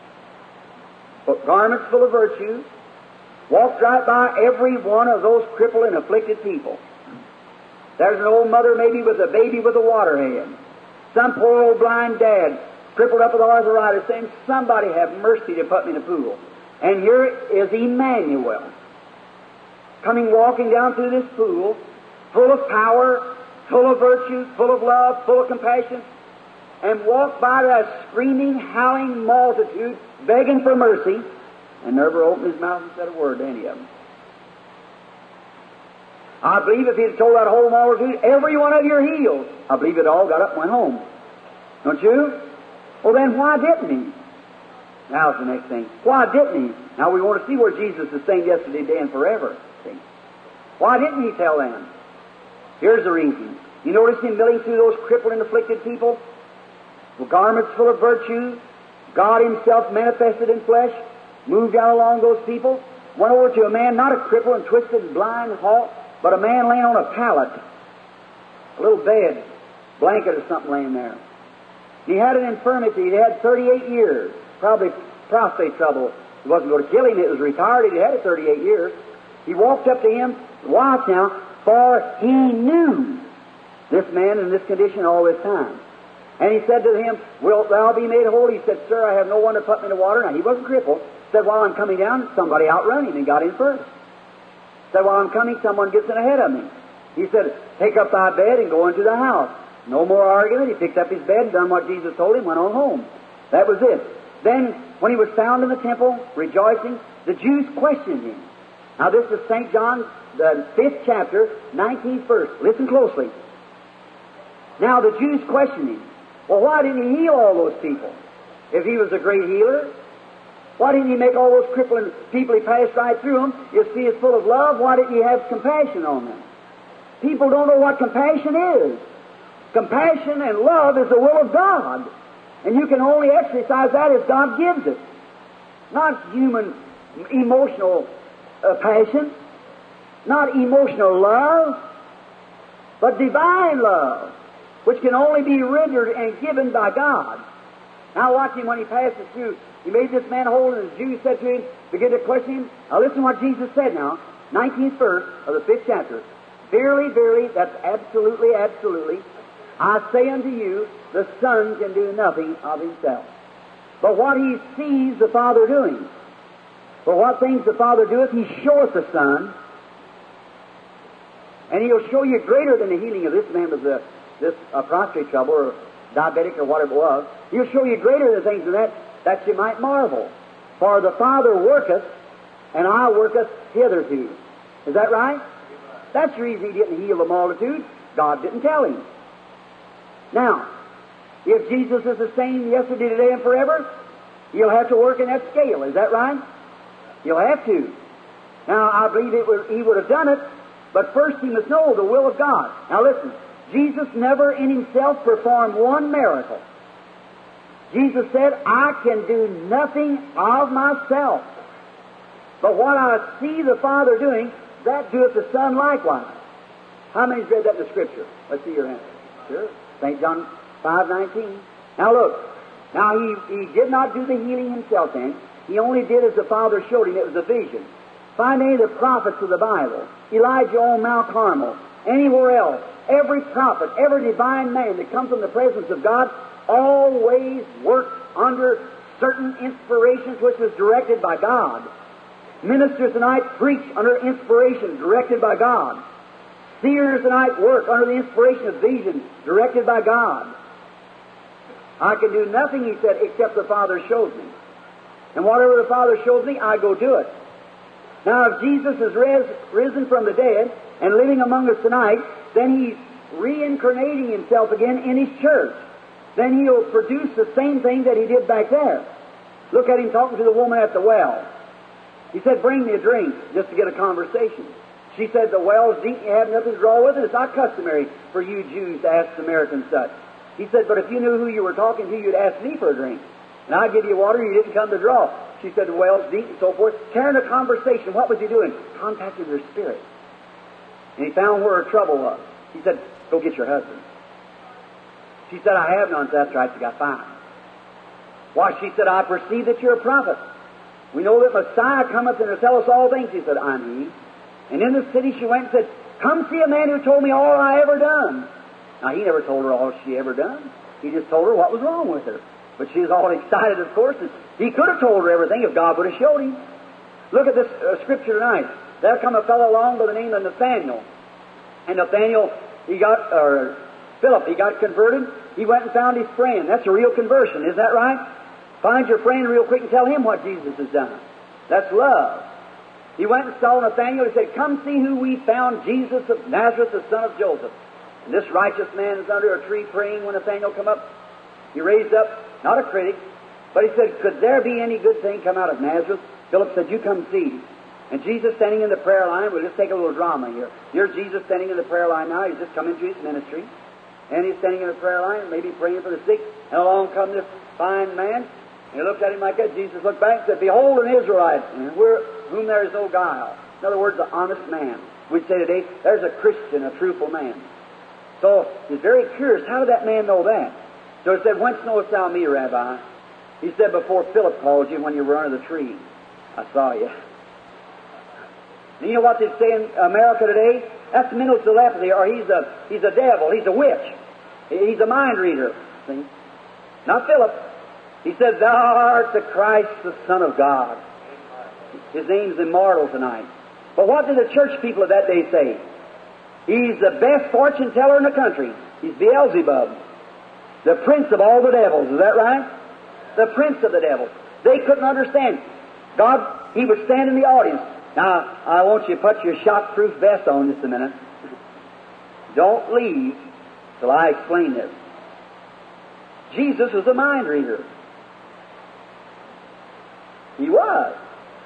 Garments full of virtue, walked right by every one of those crippled and afflicted people. There's an old mother maybe with a baby with a water hand. Some poor old blind dad, crippled up with arthritis, saying, somebody have mercy to put me in a pool. And here is Emmanuel, coming walking down through this pool, full of power, full of virtue, full of love, full of compassion, and walked by that screaming, howling multitude, begging for mercy, and never opened his mouth and said a word to any of them. I believe if he had told that whole multitude, every one of you are healed, I believe it all got up and went home. Don't you? Well, then why didn't he? Now's the next thing. Why didn't he? Now we want to see where Jesus is the same yesterday, today, and forever. See? Why didn't he tell them? Here's the reason. You notice him milling through those crippled and afflicted people? With garments full of virtue, God Himself manifested in flesh, moved down along those people, went over to a man, not a cripple and twisted and blind and halt, but a man laying on a pallet, a little bed, blanket or something laying there. He had an infirmity. He had thirty-eight years, probably prostate trouble. It wasn't going to kill him. It was retired. He'd had it thirty-eight years. He walked up to him, watch now, for he knew this man in this condition all this time. And he said to him, wilt thou be made whole? He said, sir, I have no one to put me in the water. Now, he wasn't crippled. He said, while I'm coming down, somebody outrun him and got in first. He said, while I'm coming, someone gets in ahead of me. He said, take up thy bed and go into the house. No more argument. He picked up his bed, done what Jesus told him, went on home. That was it. Then, when he was found in the temple, rejoicing, the Jews questioned him. Now, this is Saint John, the fifth chapter, nineteenth verse. Listen closely. Now the Jews questioned him. Well, why didn't he heal all those people? If he was a great healer, why didn't he make all those crippling people he passed right through them? You see, he's full of love. Why didn't he have compassion on them? People don't know what compassion is. Compassion and love is the will of God. And you can only exercise that as God gives it. Not human emotional uh, passion, not emotional love, but divine love, which can only be rendered and given by God. Now watch him when he passes through. He made this man whole, and the Jews said to him, begin to question him. Now listen to what Jesus said now, nineteenth verse of the fifth chapter. Verily, verily, that's absolutely, absolutely, I say unto you, the Son can do nothing of himself, but what he sees the Father doing. For what things the Father doeth, he showeth the Son, and he'll show you greater than the healing of this man with the, this uh, prostate trouble or diabetic or whatever it was. He'll show you greater than things than that, that you might marvel. For the Father worketh, and I worketh hitherto. Is that right? That's the reason he didn't heal the multitude. God didn't tell him. Now, if Jesus is the same yesterday, today, and forever, he'll have to work in that scale. Is that right? He'll have to. Now, I believe it would, he would have done it, but first he must know the will of God. Now listen, Jesus never in himself performed one miracle. Jesus said, I can do nothing of myself, but what I see the Father doing, that doeth the Son likewise. How many's read that in the Scripture? Let's see your answer. Sure. Saint John five nineteen. Now look. Now he, he did not do the healing himself then. He only did as the Father showed him. It was a vision. Find any of the prophets of the Bible. Elijah on Mount Carmel. Anywhere else. Every prophet, every divine man that comes from the presence of God always worked under certain inspirations which was directed by God. Ministers tonight preach under inspiration directed by God. Seers tonight work under the inspiration of vision directed by God. I can do nothing, he said, except the Father shows me. And whatever the Father shows me, I go do it. Now, if Jesus is res- risen from the dead and living among us tonight, then he's reincarnating himself again in his church. Then he'll produce the same thing that he did back there. Look at him talking to the woman at the well. He said, bring me a drink, just to get a conversation. She said, the well's deep, you have nothing to draw with it. It's not customary for you Jews to ask Samaritans such. He said, but if you knew who you were talking to, you'd ask me for a drink. And I'd give you water, you didn't come to draw. She said, the well's deep, and so forth. Carrying a conversation. What was he doing? Contacting her spirit. And he found where her trouble was. He said, go get your husband. She said, I have none. So that's right, you got five. Why, she said, I perceive that you're a prophet. We know that Messiah cometh and to tell us all things. He said, I'm he. And in the city she went and said, come see a man who told me all I ever done. Now, he never told her all she ever done. He just told her what was wrong with her. But she was all excited, of course. And he could have told her everything if God would have showed him. Look at this uh, scripture tonight. There come a fellow along by the name of Nathaniel. And Nathaniel, he got, or Philip, he got converted. He went and found his friend. That's a real conversion, isn't that right? Find your friend real quick and tell him what Jesus has done. That's love. He went and saw Nathaniel. He said, come see who we found, Jesus of Nazareth, the son of Joseph. And this righteous man is under a tree praying when Nathaniel come up. He raised up, not a critic, but he said, could there be any good thing come out of Nazareth? Philip said, you come see. And Jesus standing in the prayer line, we'll just take a little drama here. Here's Jesus standing in the prayer line now. He's just come into his ministry. And he's standing in the prayer line, maybe praying for the sick. And along comes this fine man. And he looked at him like that. Jesus looked back and said, behold an Israelite, and we're, whom there is no guile. In other words, an honest man. We'd say today, there's a Christian, a truthful man. So he's very curious. How did that man know that? So he said, whence knowest thou me, Rabbi? He said, before Philip called you when you were under the tree, I saw you. And you know what they say in America today? That's mental telepathy, or he's a he's a devil, he's a witch, he's a mind reader. See? Not Philip. He said, thou art the Christ, the Son of God. His name's immortal tonight. But what did the church people of that day say? He's the best fortune teller in the country. He's Beelzebub, the prince of all the devils. Is that right? The prince of the devils. They couldn't understand. God, he would stand in the audience. Now, I want you to put your shock-proof vest on just a minute. Don't leave till I explain this. Jesus was a mind reader. He was.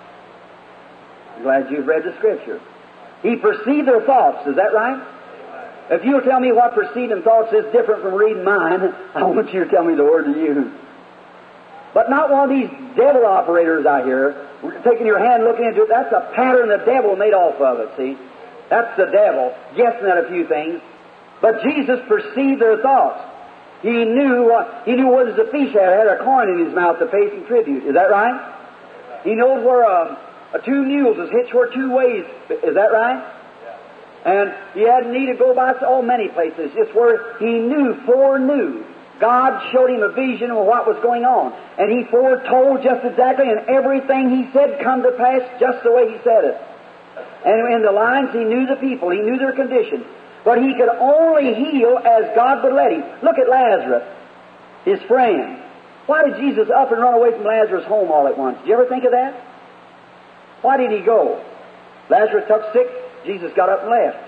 I'm glad you've read the Scripture. He perceived their thoughts. Is that right? If you'll tell me what perceiving thoughts is different from reading mine, I want you to tell me the word to use. But not one of these devil operators out here, taking your hand, looking into it. That's a pattern the devil made off of it, see? That's the devil, guessing at a few things. But Jesus perceived their thoughts. He knew what, he knew what as a fish had, had a coin in his mouth to pay some tribute. Is that right? He knows where um, a two mules is hitched where two ways. Is that right? And he had need to go by so many places, just where he knew, foreknew. God showed him a vision of what was going on. And he foretold just exactly, and everything he said come to pass just the way he said it. And in the lines, he knew the people, he knew their condition. But he could only heal as God would let him. Look at Lazarus, his friend. Why did Jesus up and run away from Lazarus' home all at once? Did you ever think of that? Why did he go? Lazarus took sick, Jesus got up and left.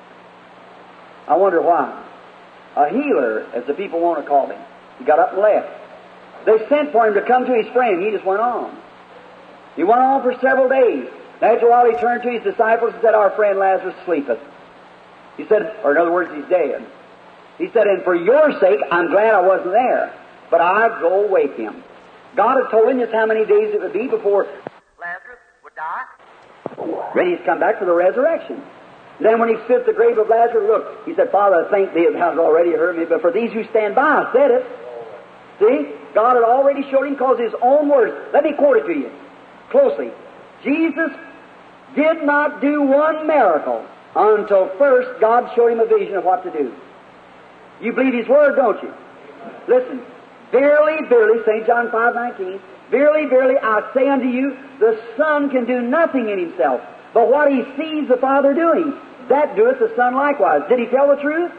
I wonder why. A healer, as the people want to call him. He got up and left. They sent for him to come to his friend. He just went on. He went on for several days. After a while, he turned to his disciples and said, "Our friend Lazarus sleepeth." He said, or in other words, he's dead. He said, "And for your sake, I'm glad I wasn't there, but I'd go wake him." God had told him just how many days it would be before Lazarus would die. Ready to come back for the resurrection. Then when he stood at the grave of Lazarus, look, he said, "Father, I thank thee that thou hast already heard me, but for these who stand by, I said it." See? God had already showed him because his own words. Let me quote it to you closely. Jesus did not do one miracle until first God showed him a vision of what to do. You believe his word, don't you? Listen. Verily, verily, Saint John five nineteen, verily, verily, I say unto you, the Son can do nothing in himself, but what he sees the Father doing, that doeth the Son likewise. Did he tell the truth?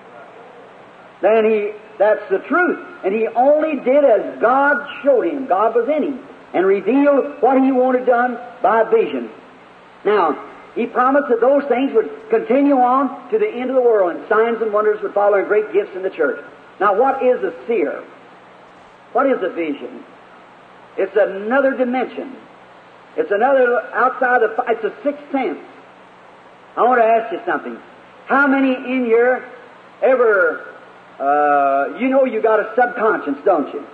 Then he, that's the truth. And he only did as God showed him. God was in him and revealed what he wanted done by vision. Now, he promised that those things would continue on to the end of the world, and signs and wonders would follow, and great gifts in the church. Now, what is a seer? What is a vision? It's another dimension. It's another outside the, it's a sixth sense. I want to ask you something. How many in here ever, uh, you know you got a subconscious, don't you?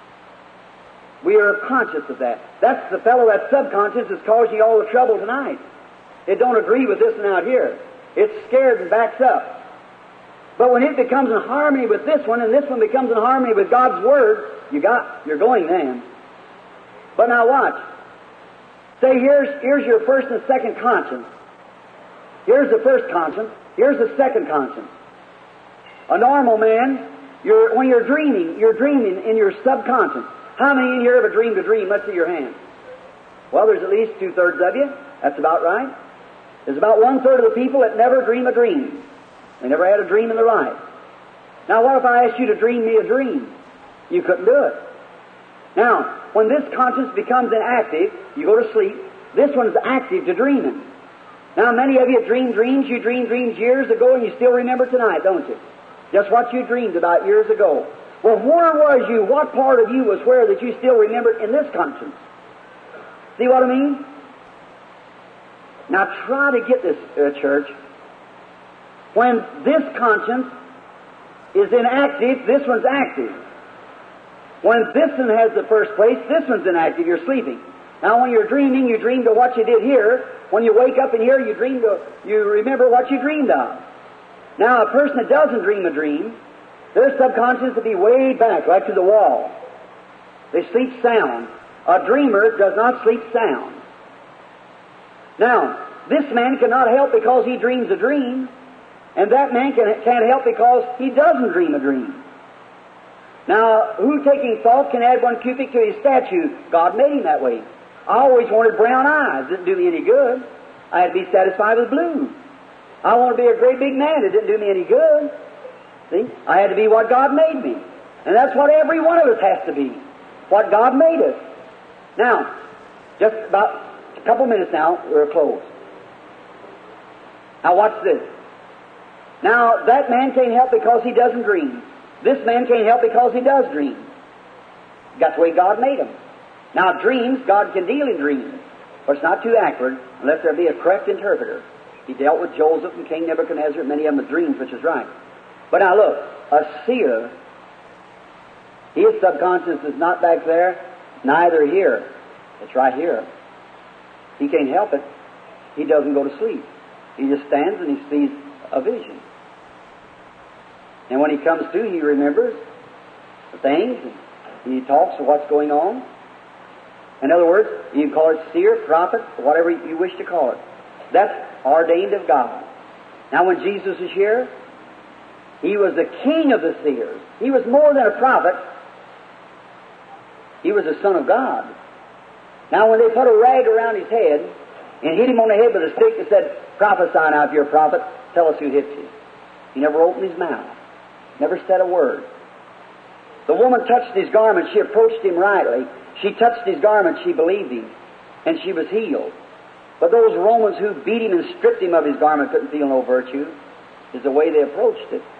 We are conscious of that. That's the fellow that subconscious is causing you all the trouble tonight. It don't agree with this one out here. It's scared and backs up. But when it becomes in harmony with this one, and this one becomes in harmony with God's Word, you got, you're going then. But now watch. Say, here's, here's your first and second conscience. Here's the first conscience. Here's the second conscience. A normal man, you're, when you're dreaming, you're dreaming in your subconscious. How many in here ever dreamed a dream? Let's see your hand. Well, there's at least two-thirds of you. That's about right. There's about one-third of the people that never dream a dream. They never had a dream in their life. Now, what if I asked you to dream me a dream? You couldn't do it. Now, when this conscience becomes inactive, you go to sleep. This one's active to dreaming. Now, many of you dream dreams. You dreamed dreams years ago, and you still remember tonight, don't you? Just what you dreamed about years ago. Well, where was you? What part of you was where that you still remembered in this conscience? See what I mean? Now, try to get this, uh, church. When this conscience is inactive, this one's active. When this one has the first place, this one's inactive. You're sleeping. Now, when you're dreaming, you dreamed of what you did here. When you wake up in here, you dreamed of, you remember what you dreamed of. Now, a person that doesn't dream a dream, their subconscious will be way back, right to the wall. They sleep sound. A dreamer does not sleep sound. Now, this man cannot help because he dreams a dream, and that man can, can't help because he doesn't dream a dream. Now, who taking thought can add one cubit to his statue? God made him that way. I always wanted brown eyes. It didn't do me any good. I had to be satisfied with blue. I wanted to be a great big man. It didn't do me any good. See? I had to be what God made me. And that's what every one of us has to be. What God made us. Now, just about a couple minutes now, we're close. Now watch this. Now, that man can't help because he doesn't dream. This man can't help because he does dream. That's the way God made him. Now, dreams, God can deal in dreams, but it's not too accurate unless there be a correct interpreter. He dealt with Joseph and King Nebuchadnezzar, many of them with dreams, which is right. But now look, a seer, his subconscious is not back there, neither here. It's right here. He can't help it. He doesn't go to sleep. He just stands and he sees a vision. And when he comes to, he remembers the things, and he talks of what's going on. In other words, you can call it seer, prophet, whatever you wish to call it. That's ordained of God. Now when Jesus is here, He was the king of the seers. He was more than a prophet. He was the Son of God. Now when they put a rag around His head and hit Him on the head with a stick and said, prophesy now if you're a prophet, tell us who hits you. He never opened His mouth. Never said a word. The woman touched His garment. She approached Him rightly. She touched His garment. She believed Him. And she was healed. But those Romans who beat Him and stripped Him of His garment couldn't feel no virtue. Is the way they approached it.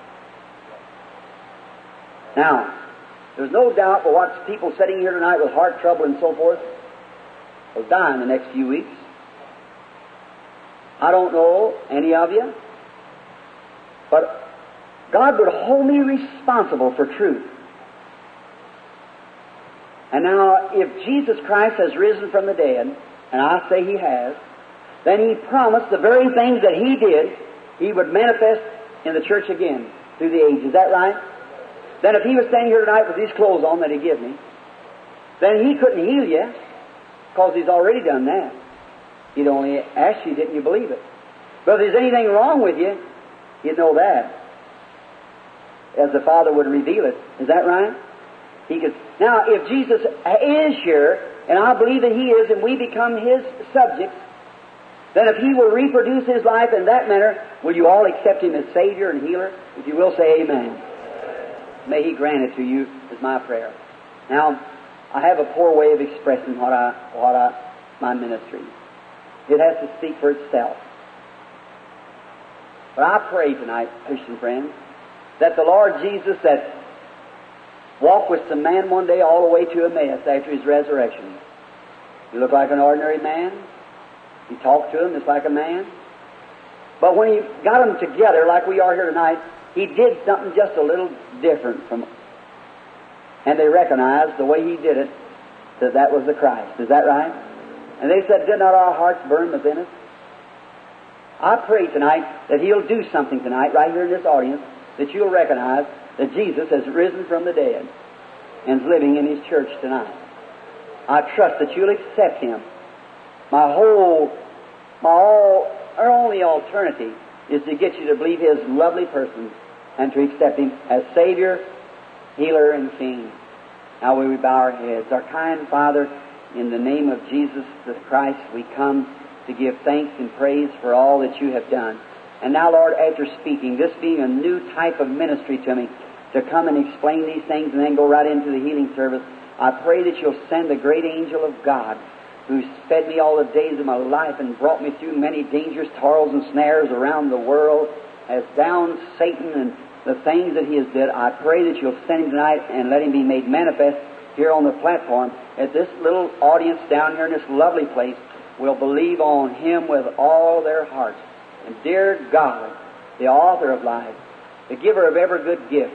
Now, there's no doubt but what people sitting here tonight with heart trouble and so forth will die in the next few weeks. I don't know any of you, but God would hold me responsible for truth. And now, if Jesus Christ has risen from the dead, and I say He has, then He promised the very things that He did, He would manifest in the church again through the age. Is that right? Then if He was standing here tonight with these clothes on that He gave me, then He couldn't heal you, because He's already done that. He'd only ask you, didn't you believe it? But if there's anything wrong with you, you'd know that, as the Father would reveal it. Is that right? He could. Now, if Jesus is here, and I believe that He is, and we become His subjects, then if He will reproduce His life in that manner, will you all accept Him as Savior and Healer? If you will, say amen. May He grant it to you, is my prayer. Now, I have a poor way of expressing what I, what I, my ministry. It has to speak for itself. But I pray tonight, Christian friends, that the Lord Jesus that walked with some man one day all the way to Emmaus after His resurrection. He looked like an ordinary man. He talked to him just like a man. But when He got them together like we are here tonight, He did something just a little different from them. And they recognized the way He did it, that that was the Christ. Is that right? And they said, did not our hearts burn within us? I pray tonight that He'll do something tonight, right here in this audience, that you'll recognize that Jesus has risen from the dead and is living in His church tonight. I trust that you'll accept Him. My whole, my all, our only alternative is to get you to believe His lovely person and to accept Him as Savior, Healer, and King. Now will we bow our heads. Our kind Father, in the name of Jesus the Christ, we come to give thanks and praise for all that You have done. And now, Lord, after speaking, this being a new type of ministry to me, to come and explain these things and then go right into the healing service, I pray that You'll send the great angel of God who's fed me all the days of my life and brought me through many dangerous toils and snares around the world, has bound Satan and the things that he has did. I pray that You'll send him tonight and let him be made manifest here on the platform, as this little audience down here in this lovely place will believe on Him with all their hearts. And dear God, the author of life, the giver of every good gift,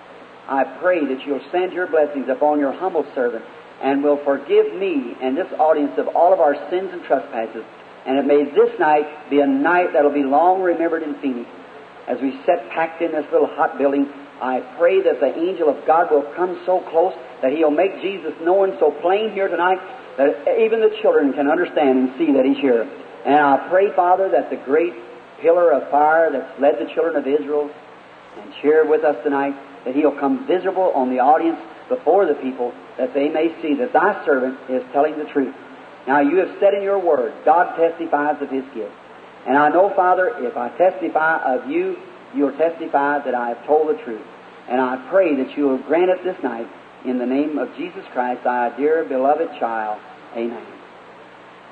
I pray that You'll send Your blessings upon Your humble servant and will forgive me and this audience of all of our sins and trespasses. And it may this night be a night that'll be long remembered in Phoenix. As we sit packed in this little hot building, I pray that the angel of God will come so close that He'll make Jesus known so plain here tonight that even the children can understand and see that He's here. And I pray, Father, that the great pillar of fire that's led the children of Israel and shared with us tonight, that He'll come visible on the audience before the people, that they may see that Thy servant is telling the truth. Now, You have said in Your word, God testifies of His gift. And I know, Father, if I testify of You, You'll testify that I have told the truth. And I pray that You'll grant it this night in the name of Jesus Christ, Thy dear, beloved child. Amen.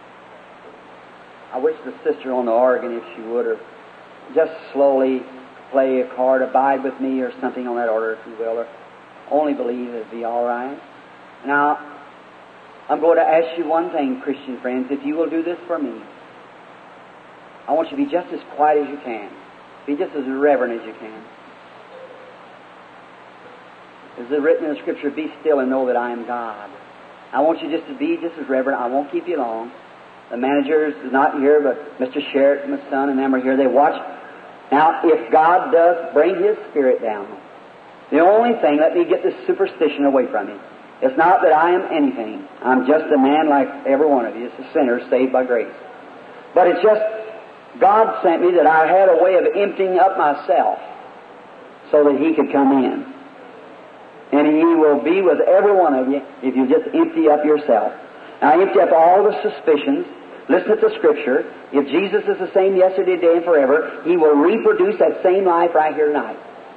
I wish the sister on the organ, if she would, or just slowly play a card, Abide With Me, or something on that order, if you will, or Only Believe, it'd be all right. Now, I'm going to ask you one thing, Christian friends. If you will do this for me, I want you to be just as quiet as you can. Be just as reverent as you can. As is written in the Scripture, be still and know that I am God. I want you just to be just as reverent. I won't keep you long. The manager is not here, but Mister Sheridan, my son, and them are here. They watch. Now, if God does bring His Spirit down, the only thing, let me get this superstition away from you. It's not that I am anything. I'm just a man like every one of you. It's a sinner saved by grace. But it's just, God sent me that I had a way of emptying up myself so that He could come in. And He will be with every one of you if you just empty up yourself. Now, empty up all the suspicions. Listen to the Scripture. If Jesus is the same yesterday, today, and forever, He will reproduce that same life right here tonight.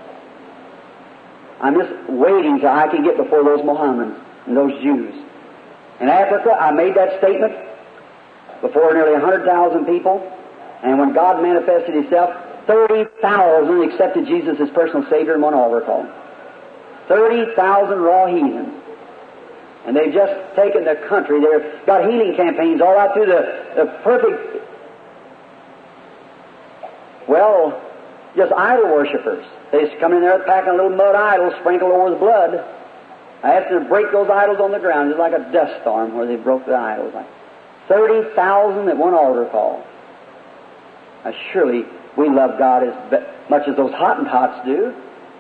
I'm just waiting till I can get before those Mohammedans and those Jews. In Africa, I made that statement before nearly one hundred thousand people, and when God manifested Himself, thirty thousand accepted Jesus as personal Savior in one altar call. thirty thousand raw heathens. And they've just taken the country. They've got healing campaigns all out through the, the perfect, well, just idol worshippers. They just come in there packing a little mud idol sprinkled over with blood. I asked them to break those idols on the ground, just like a dust storm where they broke the idols. Like thirty thousand at one altar call. Now surely we love God as much as those Hottentots do.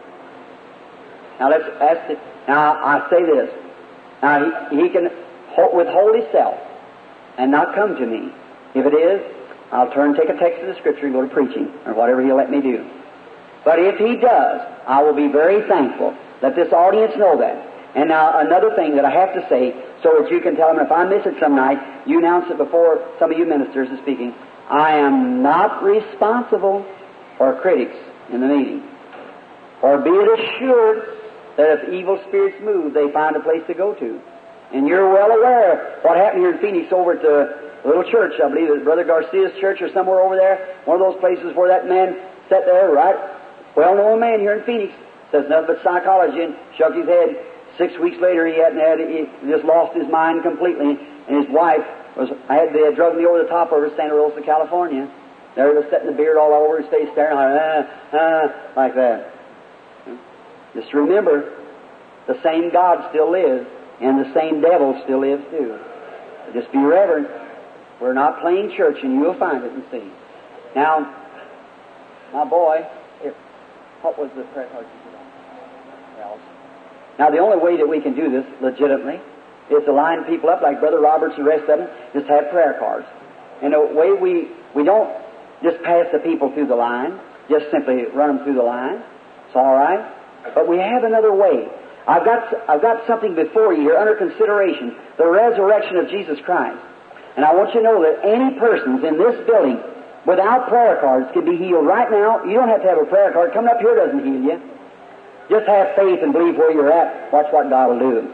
Now let's ask it. Now I say this. Now he, he can withhold Himself and not come to me. If it is, I'll turn, take a text of the Scripture and go to preaching, or whatever He'll let me do. But if He does, I will be very thankful. Let this audience know that. And now another thing that I have to say, so that you can tell them, if I miss it some night, you announce it before some of you ministers are speaking. I am not responsible for critics in the meeting. For be it assured that if evil spirits move, they find a place to go to. And you're well aware what happened here in Phoenix over at the little church, I believe it was Brother Garcia's church or somewhere over there, one of those places where that man sat there, right? Well-known man here in Phoenix, says nothing but psychology, and shook his head. Six weeks later, he hadn't had, he just lost his mind completely, and his wife was, I had, they had drugged me over the top of her, Santa Rosa, California. There he was setting the beard all over his face, staring like, ah, ah, like that. Just remember, the same God still lives, and the same devil still lives too. Just be reverent. We're not playing church, and you'll find it and see. Now, my boy, if, what was the prayer card you put on? Well, now the only way that we can do this legitimately is to line people up like Brother Roberts and the rest of them, just have prayer cards. And the way we, we don't just pass the people through the line, just simply run them through the line. It's all right. But we have another way. I've got, I've got something before you here under consideration, the resurrection of Jesus Christ. And I want you to know that any persons in this building without prayer cards can be healed right now. You don't have to have a prayer card. Coming up here doesn't heal you. Just have faith and believe where you're at. Watch what God will do.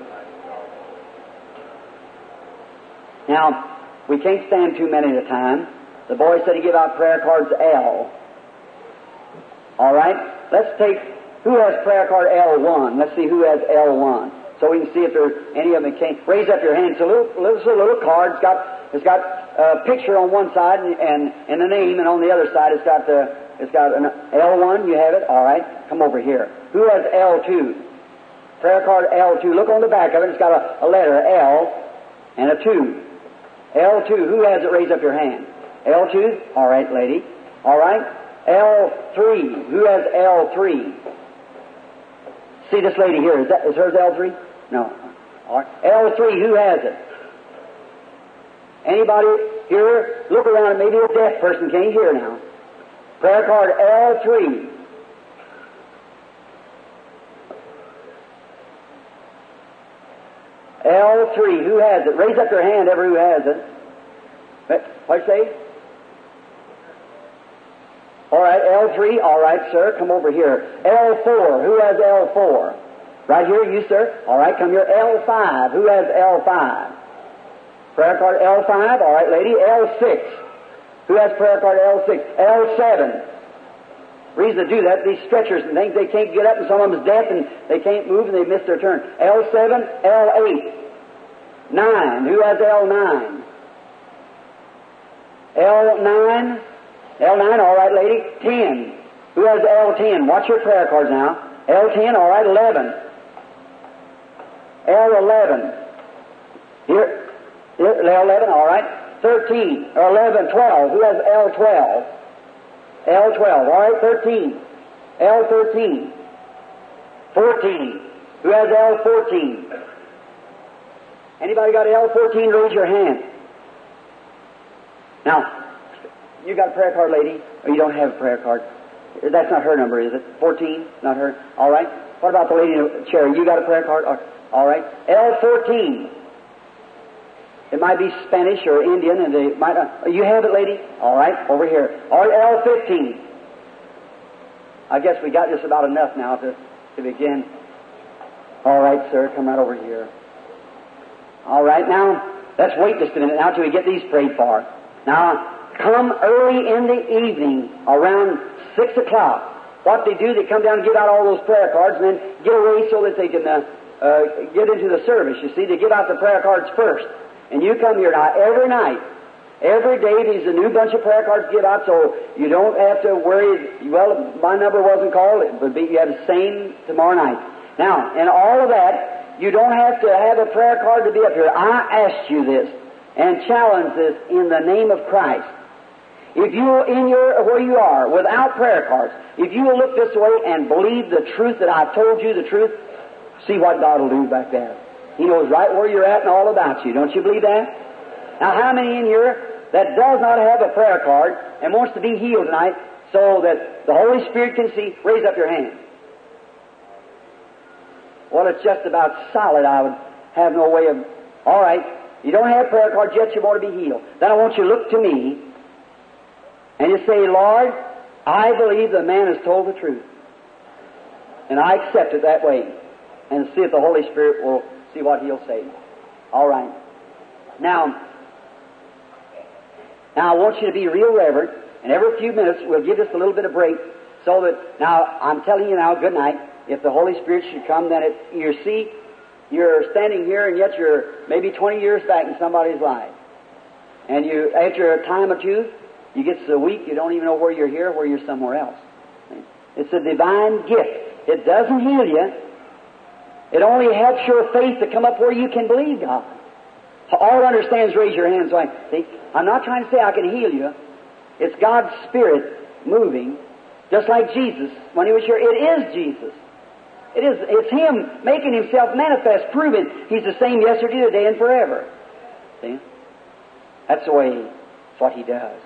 Now, we can't stand too many at a time. The boy said he give out prayer cards L. All right? Let's take... Who has prayer card L one? Let's see who has L one. So we can see if there any of them can raise up your hand. It's a little, little, little card. It's got, it's got a picture on one side and, and, and the name, and on the other side it's got the, it's got an L one. You have it? All right. Come over here. Who has L two? Prayer card L two. Look on the back of it. It's got a, a letter L and a two. L two. Who has it? Raise up your hand. L two. All right, lady. All right. L three. Who has L three? See this lady here. Is that is hers L three? No. All right. L three, who has it? Anybody here? Look around. Maybe a deaf person can't hear now. Prayer card L three. L three, who has it? Raise up your hand, ever who has it. What'd you say? All right, L three, all right, sir, come over here. L four, who has L four? Right here, you, sir. All right, come here. L five, who has L five? Prayer card L five, all right, lady. L six, who has prayer card L six? L seven. reason to do that, these stretchers and things, they can't get up, and some of them's deaf, and they can't move, and they miss their turn. L seven, L eight, nine. Who has L nine? L nine, L nine, all right, lady. ten. Who has L ten? Watch your prayer cards now. L ten, all right, eleven. L eleven. Here, here L eleven, all right. thirteen, or eleven, twelve. Who has L twelve? L twelve, all right, thirteen. L thirteen. fourteen. Who has L fourteen? Anybody got L fourteen? Raise your hand. Now, you got a prayer card, lady, or you don't have a prayer card? That's not her number, is it? fourteen? Not her? All right. What about the lady in the chair? You got a prayer card? All right. L fourteen. It might be Spanish or Indian, and they might not. You have it, lady? All right, over here. All right, L fifteen. I guess we got just about enough now to, to begin. All right, sir, come right over here. All right, now, let's wait just a minute now till we get these prayed for. Now, come early in the evening, around six o'clock. What they do, they come down and give out all those prayer cards and then get away so that they can uh, uh, get into the service. You see, they give out the prayer cards first. And you come here now every night. Every day there's a new bunch of prayer cards give out, so you don't have to worry, well, my number wasn't called, it would be, you have the same tomorrow night. Now, in all of that, you don't have to have a prayer card to be up here. I asked you this and challenge this in the name of Christ. If you, in your, where you are, without prayer cards, if you will look this way and believe the truth that I told you the truth, see what God will do back there. He knows right where you're at and all about you. Don't you believe that? Now, how many in here that does not have a prayer card and wants to be healed tonight so that the Holy Spirit can see? Raise up your hand. Well, it's just about solid. I would have no way of... All right. You don't have prayer cards yet. You want to be healed. Then I want you to look to me and you say, Lord, I believe the man has told the truth. And I accept it that way. And see if the Holy Spirit will... see what he'll say. All right. Now, now I want you to be real reverent, and every few minutes we'll give just a little bit of break, so that, now, I'm telling you now, good night. If the Holy Spirit should come, then it, you see, you're standing here, and yet you're maybe twenty years back in somebody's life. And you, after a time or two, you get so weak, you don't even know where you're here, where you're somewhere else. It's a divine gift. It doesn't heal you. It only helps your faith to come up where you can believe God. All understands, raise your hands. Like, see, I'm not trying to say I can heal you. It's God's Spirit moving, just like Jesus. When He was here, it is Jesus. It is, it's Him making Himself manifest, proving He's the same yesterday, today, and forever. See? That's the way, that's what He does.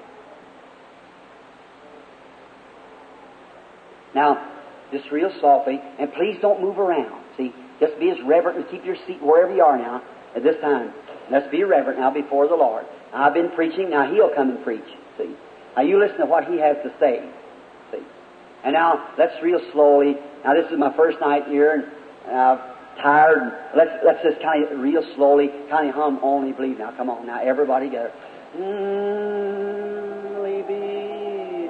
Now, just real softly, and please don't move around. See, just be as reverent and keep your seat wherever you are now at this time. Let's be reverent now before the Lord. Now, I've been preaching, now He'll come and preach. See? Now you listen to what He has to say. See? And now, let's real slowly. Now this is my first night here, and I'm uh, tired. Let's, let's just kind of real slowly, kind of hum Only Believe. Now come on, now everybody together. Only believe.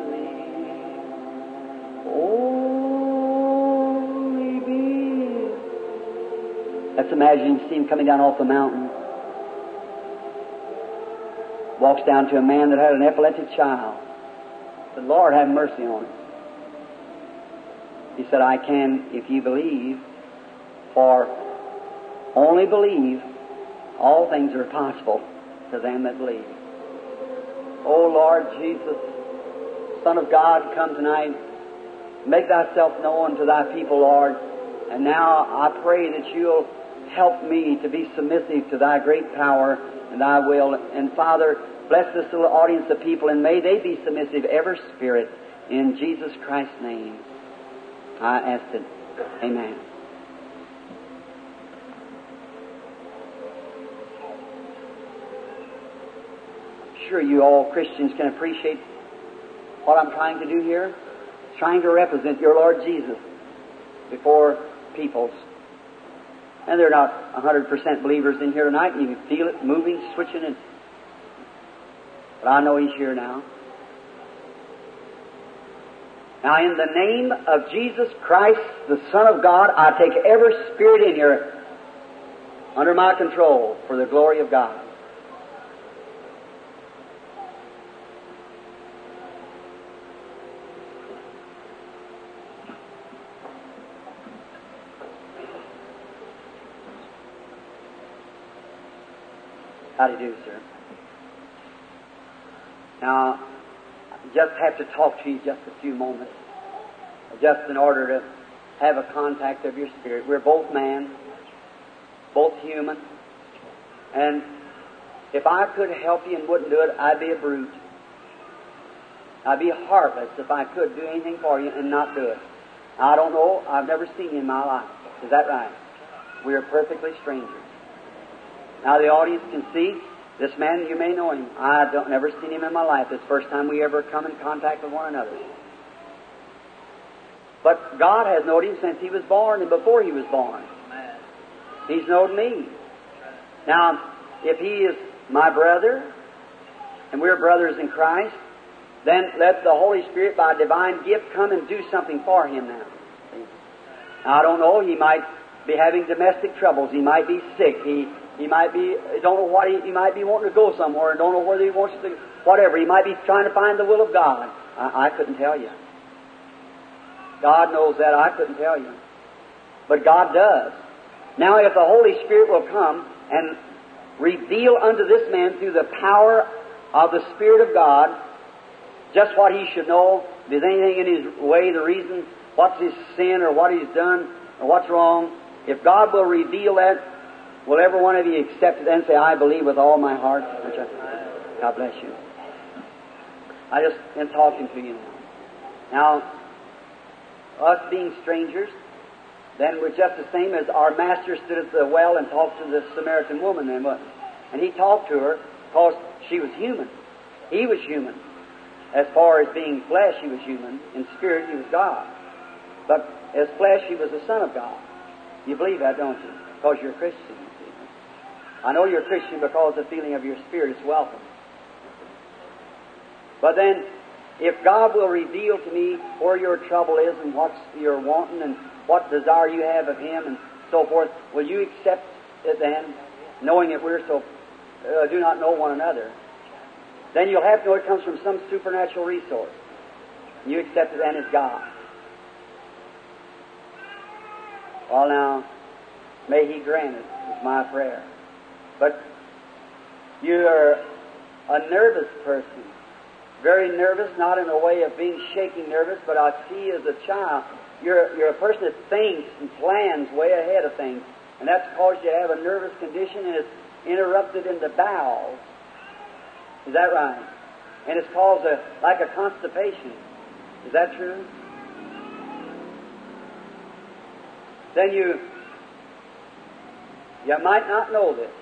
Only believe. Let's imagine you see Him coming down off the mountain. Walks down to a man that had an epileptic child. The Lord have mercy on him. He said, I can if you believe, for only believe, all things are possible to them that believe. O Lord Jesus, Son of God, come tonight. Make Thyself known to Thy people, Lord. And now I pray that You'll help me to be submissive to Thy great power and Thy will. And Father, bless this little audience of people, and may they be submissive, every spirit, in Jesus Christ's name. I ask it. Amen. Sure, you all Christians can appreciate what I'm trying to do here. Trying to represent your Lord Jesus before peoples. And they're not one hundred percent believers in here tonight. You can feel it moving, switching, and but I know He's here now. Now, in the name of Jesus Christ, the Son of God, I take every spirit in here under my control for the glory of God. How do you do, sir? Now, I just have to talk to you just a few moments, just in order to have a contact of your spirit. We're both man, both human, and if I could help you and wouldn't do it, I'd be a brute. I'd be heartless if I could do anything for you and not do it. Now, I don't know, I've never seen you in my life. Is that right? We are perfectly strangers. Now the audience can see this man, you may know him. I don't never seen him in my life. It's the first time we ever come in contact with one another. But God has known him since he was born and before he was born. He's known me. Now, if he is my brother, and we're brothers in Christ, then let the Holy Spirit, by divine gift, come and do something for him now. Now I don't know, he might be having domestic troubles. He might be sick. He He might be, don't know what, he, he might be wanting to go somewhere and don't know whether he wants to, whatever. He might be trying to find the will of God. I, I couldn't tell you. God knows that. I couldn't tell you. But God does. Now, if the Holy Spirit will come and reveal unto this man through the power of the Spirit of God just what he should know, if there's anything in his way, the reason, what's his sin or what he's done or what's wrong, if God will reveal that, will every one of you accept it and say, I believe with all my heart? God bless you. I just been talking to you now. Now, us being strangers, then we're just the same as our master stood at the well and talked to the Samaritan woman then, wasn't he? And he talked to her because she was human. He was human. As far as being flesh, he was human. In spirit, he was God. But as flesh, he was the Son of God. You believe that, don't you? Because you're a Christian. I know you're a Christian because the feeling of your spirit is welcome. But then, if God will reveal to me where your trouble is and what you're wanting and what desire you have of Him and so forth, will you accept it then, knowing that we're so uh, do not know one another? Then you'll have to know it comes from some supernatural resource. You accept it then as God. Well, now, may He grant it, is my prayer. But you're a nervous person. Very nervous, not in a way of being shaking nervous, but I see as a child, you're, you're a person that thinks and plans way ahead of things. And that's because you have a nervous condition and it's interrupted in the bowels. Is that right? And it's caused a, like a constipation. Is that true? Then you, you might not know this,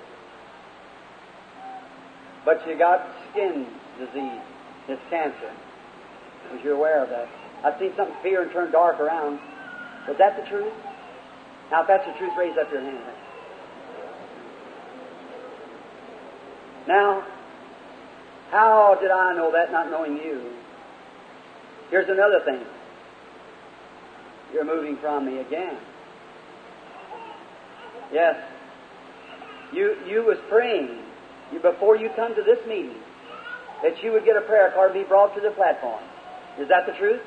but you got skin disease. It's cancer. Was you aware of that? I've seen something appear and turn dark around. Was that the truth? Now, if that's the truth, raise up your hand. Now, how did I know that, not knowing you? Here's another thing. You're moving from me again. Yes. You you was praying you, before you come to this meeting that you would get a prayer card and be brought to the platform. Is that the truth?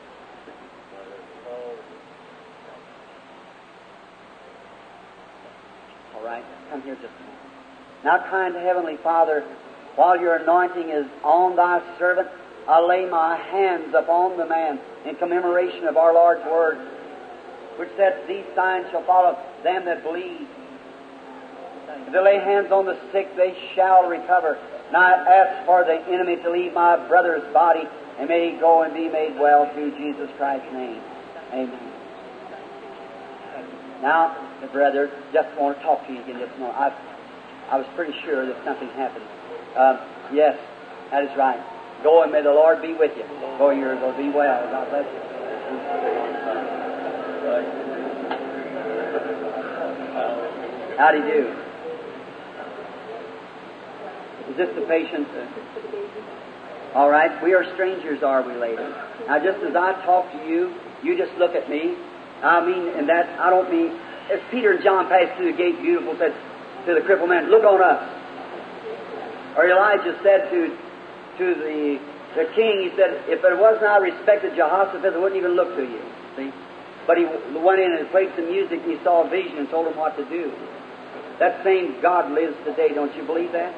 All right. Come here just a minute. Now, kind Heavenly Father, while your anointing is on thy servant, I lay my hands upon the man in commemoration of our Lord's word, which said, these signs shall follow them that believe. If they lay hands on the sick, they shall recover. And I ask for the enemy to leave my brother's body, and may he go and be made well through Jesus Christ's name. Amen. Now, the brother, just want to talk to you again this morning. I, I was pretty sure that something happened. Um, yes, that is right. Go and may the Lord be with you. Go and you'll be well. God bless you. How do you do? Is this the patient? All right? We are strangers, are we, lady? Now, just as I talk to you, you just look at me. I mean, and that, I don't mean, as Peter and John passed through the gate, beautiful, said to the crippled man, look on us. Or Elijah said to, to the, the king, he said, if it wasn't I respected Jehoshaphat, I wouldn't even look to you. See? But he went in and played some music, and he saw a vision and told him what to do. That same God lives today, don't you believe that?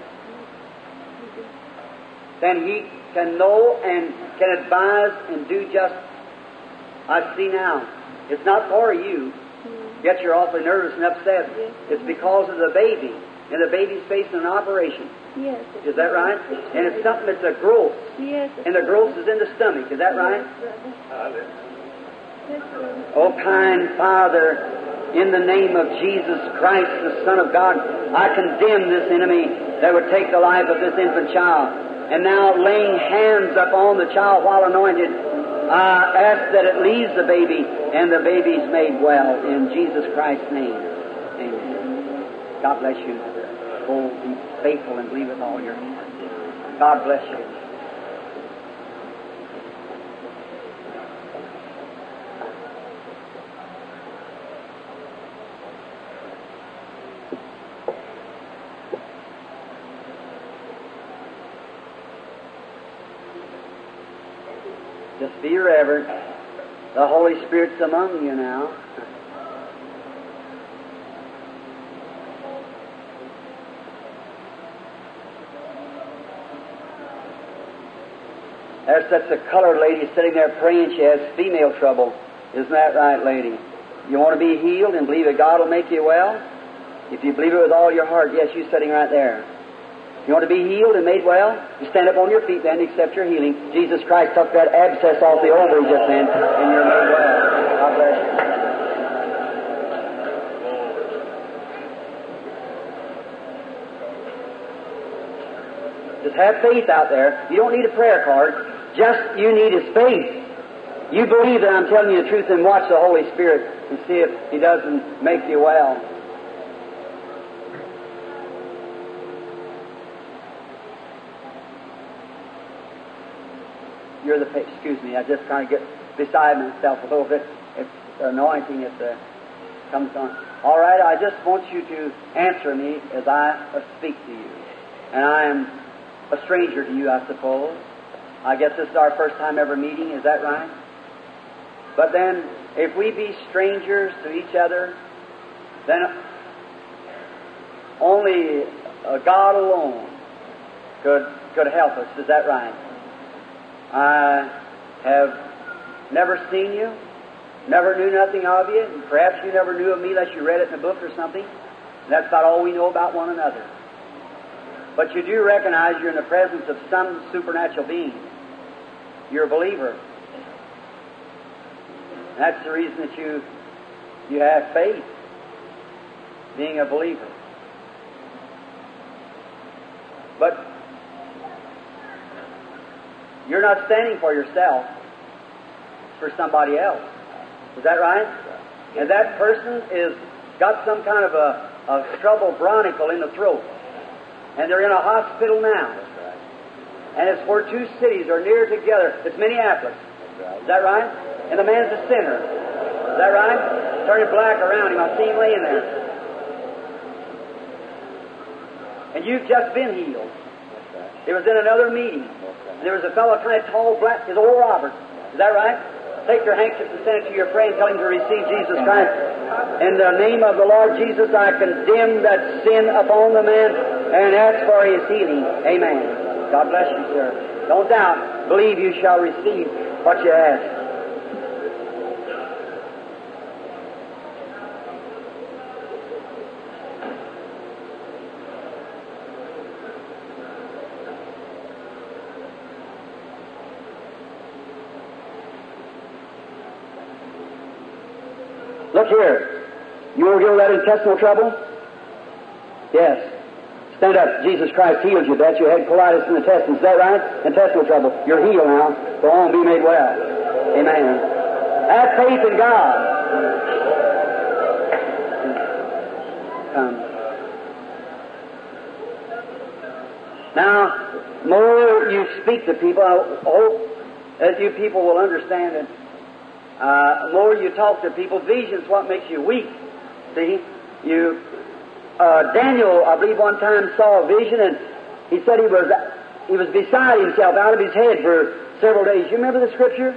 Then He can know and can advise and do just, I see now. It's not for you, yet you're awfully nervous and upset. Yes. It's because of the baby, and the baby's facing an operation. Yes. Is that right? And it's something that's a growth, Yes. and the growth is in the stomach. Is that right? Oh, kind Father, in the name of Jesus Christ, the Son of God, I condemn this enemy that would take the life of this infant child. And now, laying hands upon the child while anointed, I ask that it leaves the baby, and the baby's made well in Jesus Christ's name. Amen. God bless you. Oh, be faithful and believe with all your heart. God bless you. Just be reverent. The Holy Spirit's among you now. There's such a colored lady sitting there praying. She has female trouble. Isn't that right, lady? You want to be healed and believe that God will make you well? If you believe it with all your heart, yes, you're sitting right there. You want to be healed and made well? You stand up on your feet then and accept your healing. Jesus Christ took that abscess off the ovary just then, and you're made well. God bless you. Just have faith out there. You don't need a prayer card. Just you need is faith. You believe that I'm telling you the truth, and watch the Holy Spirit and see if He doesn't make you well. You're the, excuse me, I just kind of get beside myself a little bit. It's anointing, it uh, comes on. All right, I just want you to answer me as I uh, speak to you. And I am a stranger to you, I suppose. I guess this is our first time ever meeting, is that right? But then, if we be strangers to each other, then only uh, God alone could, could help us, is that right? I have never seen you, never knew nothing of you, and perhaps you never knew of me unless you read it in a book or something. And that's about all we know about one another. But you do recognize you're in the presence of some supernatural being. You're a believer. And that's the reason that you, you have faith, being a believer. But you're not standing for yourself. It's for somebody else. Is that right? And that person is got some kind of a, a trouble bronchial in the throat. And they're in a hospital now. And it's where two cities are near together. It's Minneapolis. Is that right? And the man's a sinner. Is that right? Turning black around him. I see him laying there. And you've just been healed. It was in another meeting. And there was a fellow kind of tall, black, his old Robert. Is that right? Take your handkerchief and send it to your friend and tell him to receive Jesus Christ. In the name of the Lord Jesus, I condemn that sin upon the man and ask for his healing. Amen. God bless you, sir. Don't doubt. Believe you shall receive what you ask. Look here. You want to get that intestinal trouble? Yes. Stand up. Jesus Christ healed you. That you had colitis in the intestines. Is that right? Intestinal trouble. You're healed now. Go on, be made well. Amen. Have faith in God. Come. Now, more you speak to people, I hope that you people will understand it. Uh, more you talk to people, vision's what makes you weak. See, you, uh, Daniel, I believe one time saw a vision, and he said he was he was beside himself, out of his head for several days. You remember the scripture?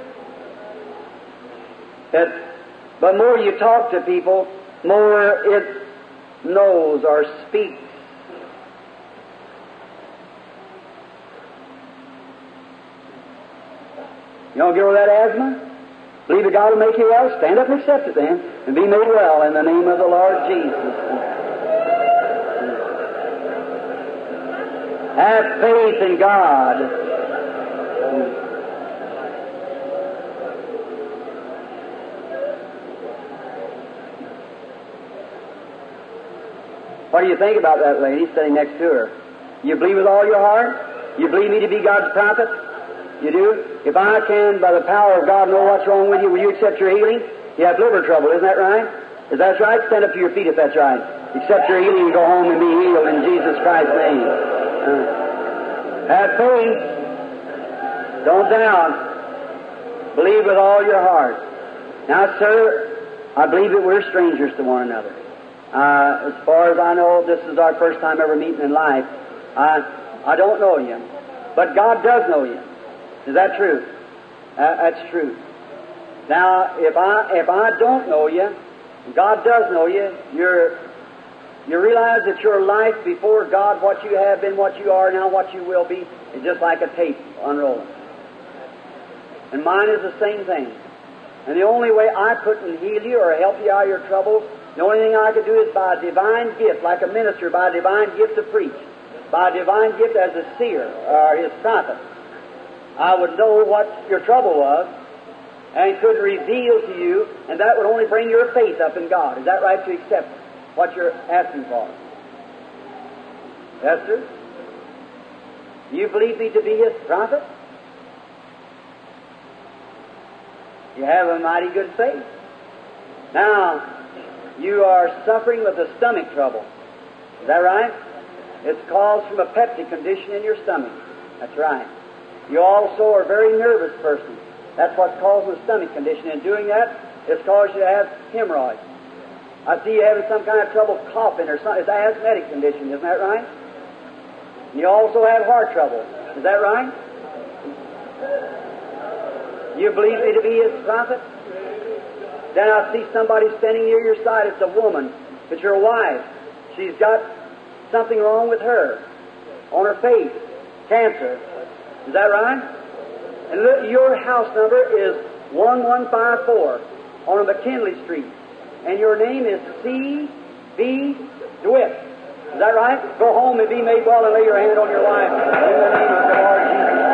That, but more you talk to people, more it knows or speaks. You don't get over that asthma? Believe that God will make you well? Stand up and accept it then, and be made well in the name of the Lord Jesus. Have faith in God. What do you think about that lady sitting next to her? You believe with all your heart? You believe me to be God's prophet? You do? If I can, by the power of God, know what's wrong with you, will you accept your healing? You have liver trouble, isn't that right? Is that right? Stand up to your feet if that's right. Accept your healing and go home and be healed in Jesus Christ's name. Uh, have faith. Don't doubt. Believe with all your heart. Now, sir, I believe that we're strangers to one another. Uh, as far as I know, this is our first time ever meeting in life. I, I don't know you, but God does know you. Is that true? Uh, that's true. Now, if I if I don't know you, God does know you. You're you realize that your life before God, what you have been, what you are now, what you will be, is just like a tape unrolling. And mine is the same thing. And the only way I couldn't heal you or help you out of your troubles, the only thing I could do is by a divine gift, like a minister, by a divine gift to preach, by a divine gift as a seer or his prophet. I would know what your trouble was and could reveal to you, and that would only bring your faith up in God. Is that right to accept what you're asking for? Yes, sir? You believe me to be His prophet? You have a mighty good faith. Now, you are suffering with a stomach trouble. Is that right? It's caused from a peptic condition in your stomach. That's right. You also are a very nervous person. That's what's causing the stomach condition. And doing that, it's caused you to have hemorrhoids. I see you having some kind of trouble coughing or something. It's an asthmatic condition, isn't that right? And you also have heart trouble. Is that right? You believe me to be His prophet? Then I see somebody standing near your side. It's a woman. It's your wife. She's got something wrong with her. On her face. Cancer. Is that right? And look, your house number is one one five four on McKinley Street. And your name is C B DeWitt. Is that right? Go home and be made well and lay your hand on your wife in the name of the Lord Jesus.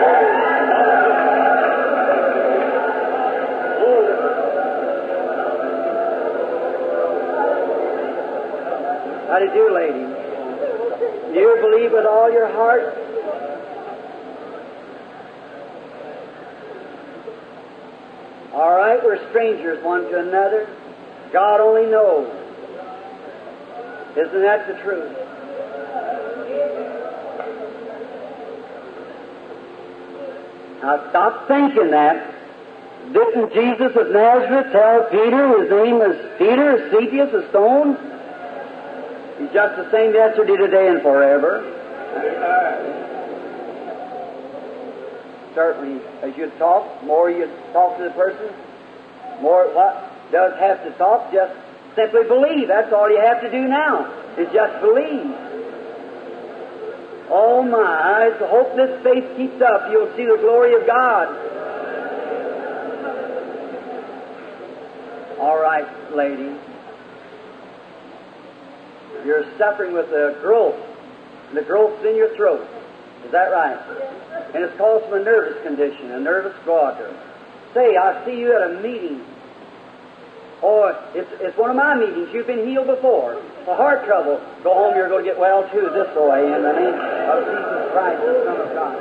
How do you do, lady? Do you believe with all your heart? All right, we're strangers one to another. God only knows. Isn't that the truth? Now stop thinking that. Didn't Jesus of Nazareth tell Peter his name was Peter, Cephas, a stone? He's just the same yesterday, today, and forever. Certainly, as you talk, more you talk to the person, more what does have to talk, just simply believe. That's all you have to do now, is just believe. Oh my, I hope this faith keeps up. You'll see the glory of God. All right, lady. You're suffering with a growth. The growth's in your throat. Is that right? And it's caused from a nervous condition, a nervous goiter. Say, I see you at a meeting. Or it's, it's one of my meetings. You've been healed before. For heart trouble, go home, you're going to get well too this way in the name of Jesus Christ, the Son of God.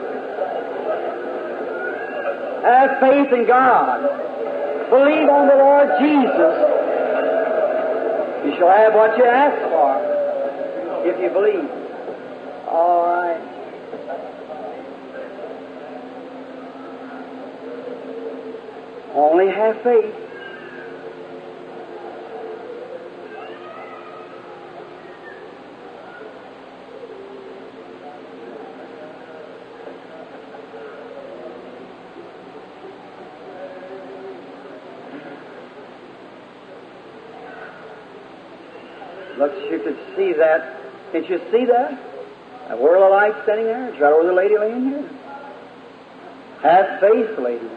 Have faith in God. Believe on the Lord Jesus. You shall have what you ask for, if you believe. All right. Only have faith. Looks you could see that. Can't you see that? A whirl of light standing there. It's right over the lady laying here. Have faith, lady.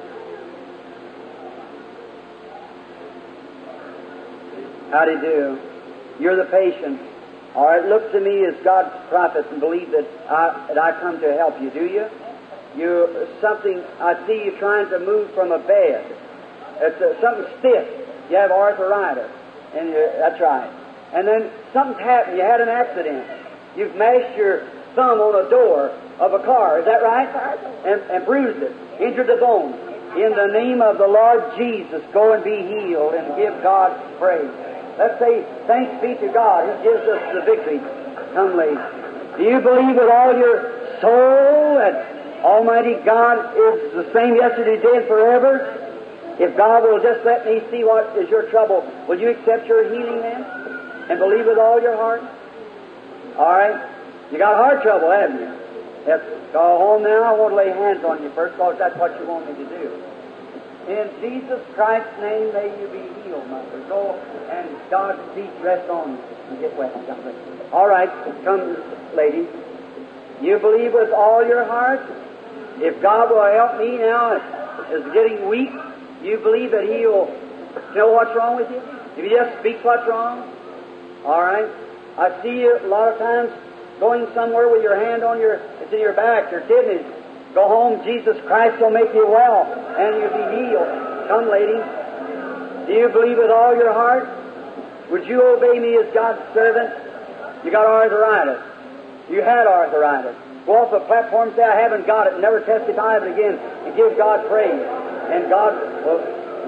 How do you do? You're the patient. All right, look to me as God's prophet and believe that I, that I come to help you. Do you? You something. I see you trying to move from a bed. It's uh, something stiff. You have arthritis, and you, that's right. And then something's happened. You had an accident. You've mashed your thumb on a door of a car. Is that right? And, and bruised it, injured the bone. In the name of the Lord Jesus, go and be healed and give God praise. Let's say, thanks be to God. He gives us the victory. Come, lady. Do you believe with all your soul that Almighty God is the same yesterday, today, and forever? If God will just let me see what is your trouble, will you accept your healing then? And believe with all your heart? All right? You got heart trouble, haven't you? Yes. Go home now. I want to lay hands on you first, because that's what you want me to do. In Jesus Christ's name, may you be healed, mother. Go and God's peace rest on you and get well. All right, come, lady. You believe with all your heart? If God will help me now, is getting weak, you believe that He'll know what's wrong with you? If you just speak what's wrong? All right. I see you a lot of times going somewhere with your hand on your, it's in your back, your kidneys. Go home, Jesus Christ will make you well, and you'll be healed. Come, lady. Do you believe with all your heart? Would you obey me as God's servant? You got arthritis. You had arthritis. Go off the platform and say, I haven't got it, and never testify of it again, and give God praise. And God will...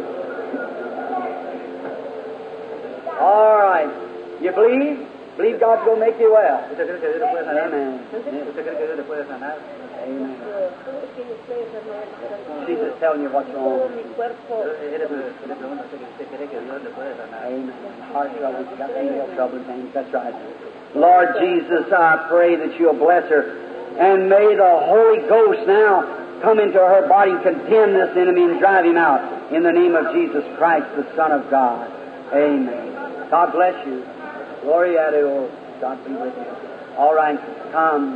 All right. You believe? Believe God's going to make you well. Amen. Amen. She's just telling you what's wrong. Amen. Heart trouble, she's got ankle trouble, things. That's right. Lord Jesus, I pray that you'll bless her. And may the Holy Ghost now come into her body and condemn this enemy and drive him out. In the name of Jesus Christ, the Son of God. Amen. God bless you. Glory a Dios. God be with you. All right, come.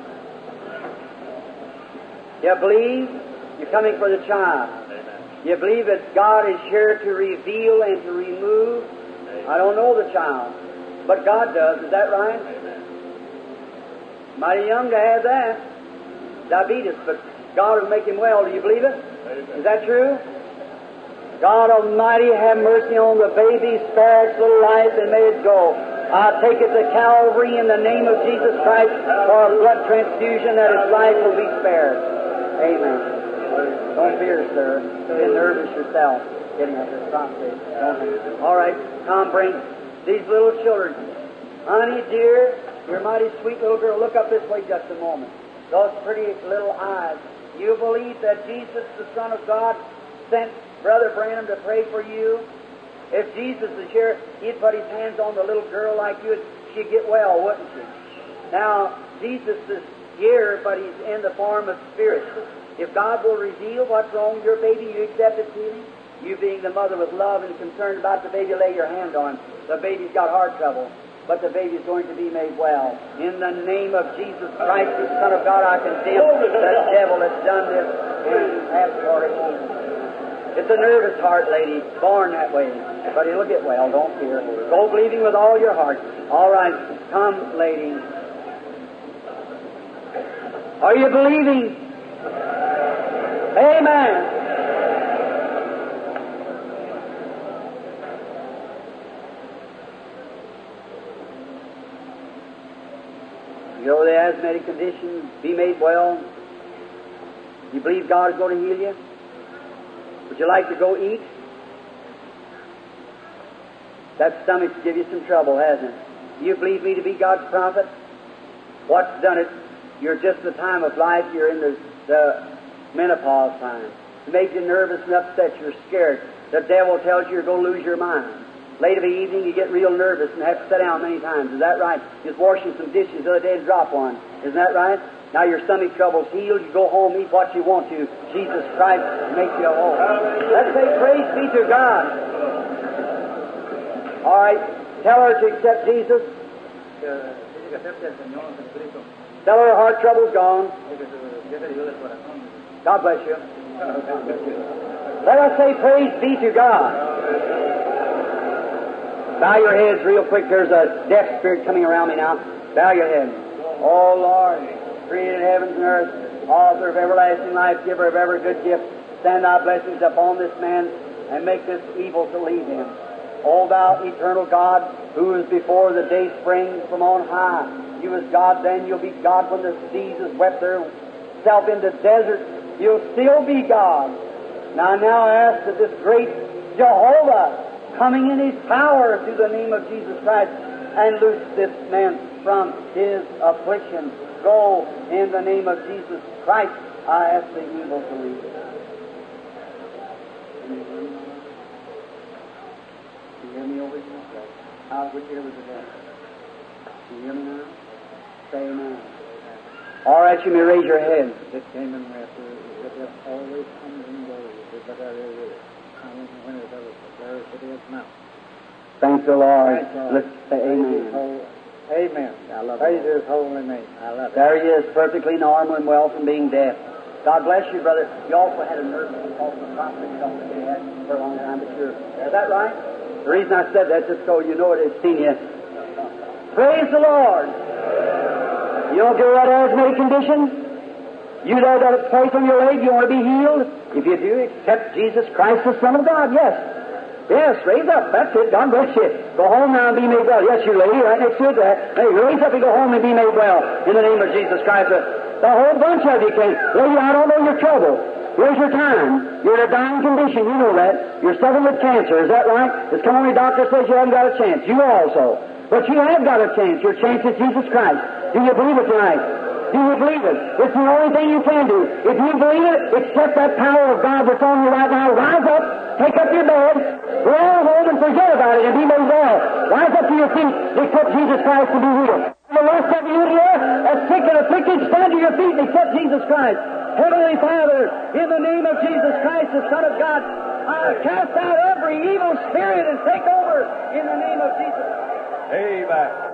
You believe you're coming for the child. Amen. You believe that God is here to reveal and to remove. Amen. I don't know the child, but God does. Is that right? Amen. Mighty young to have that. Diabetes, but God will make him well. Do you believe it? Amen. Is that true? God Almighty, have mercy on the baby, spare its little life, and may it go. I take it to Calvary in the name of Jesus Christ for a blood transfusion that its life will be spared. Amen. Don't fear, sir. You're nervous yourself getting at this prostate. All right, Tom, bring these little children. Honey, dear, you're a mighty sweet little girl. Look up this way just a moment. Those pretty little eyes. You believe that Jesus, the Son of God, sent Brother Branham to pray for you? If Jesus is here, He'd put His hands on the little girl like you, she'd get well, wouldn't she? Now, Jesus is here, but He's in the form of spirit. If God will reveal what's wrong with your baby, you accept it healing. You being the mother with love and concerned about the baby, lay your hand on. The baby's got heart trouble, but the baby's going to be made well. In the name of Jesus Christ, the Son of God, I condemn the devil that's done this and ask for it. It's a nervous heart, lady, born that way. But he'll get well, don't fear. Go believing with all your heart. All right, come, lady. Are you believing? Amen. You know the asthmatic condition, be made well. You believe God is going to heal you? Would you like to go eat? That stomach's give you some trouble, hasn't it? Do you believe me to be God's prophet? What's done it? You're just the time of life, you're in the, the menopause time. to make you nervous and upset. You're scared. The devil tells you you're going to lose your mind. Late of the evening, you get real nervous and have to sit down many times. Is that right? Just washing some dishes the other day and drop one. Isn't that right? Now your stomach trouble's healed. You go home, eat what you want to. Jesus Christ makes you whole. Let's say praise be to God. All right. Tell her to accept Jesus. Tell her her heart trouble's gone. God bless you. Let us say praise be to God. Bow your heads real quick. There's a deaf spirit coming around me now. Bow your head. Oh Lord, created heavens and earth, author of everlasting life, giver of every good gift, send thy blessings upon this man and make this evil to leave him. O thou eternal God, who was before the day sprang from on high. You was God then, you'll be God when the seas has wept theirself into desert. You'll still be God. Now, now I ask that this great Jehovah, coming in His power through the name of Jesus Christ, and loose this man from his affliction. Go in the name of Jesus Christ. I ask the evil to leave. You hear me over here? How which ear was it at? You hear me now? Say amen. All right, you may raise your hand. It came and went. It has always comes and goes. But there is coming when it does. There it is now. Thank the Lord. Thank God. Let's say amen. Amen. I love Praise His holy name. I love it. There he is, perfectly normal and well from being deaf. God bless you, brother. You also had a nervous impulse of prostate something you had for a long time, but you're... Is that right? The reason I said that is just so you know it has seen you. Praise the Lord. You don't care what asthmatic condition? You know that it's place on your leg, you want to be healed? If you do, accept Jesus Christ, the Son of God. Yes. Yes, raise up. That's it. God bless you. Go home now and be made well. Yes, you lady, right next to it. Hey, raise up and go home and be made well. In the name of Jesus Christ. The whole bunch of you can. Lady, I don't know your trouble. Here's your time. You're in a dying condition. You know that. You're suffering with cancer. Is that right? It's come on, your doctor says you haven't got a chance. You also. But you have got a chance. Your chance is Jesus Christ. Do you believe it tonight? Do you believe it? It's the only thing you can do. If you believe it, accept that power of God that's on you right now. Rise up, take up your bed, go home and forget about it and be made well. Rise up to your feet, accept Jesus Christ and be healed. And the rest of you here, as sick and afflicted, stand to your feet and accept Jesus Christ. Heavenly Father, in the name of Jesus Christ, the Son of God, I cast out every evil spirit and take over in the name of Jesus. Amen.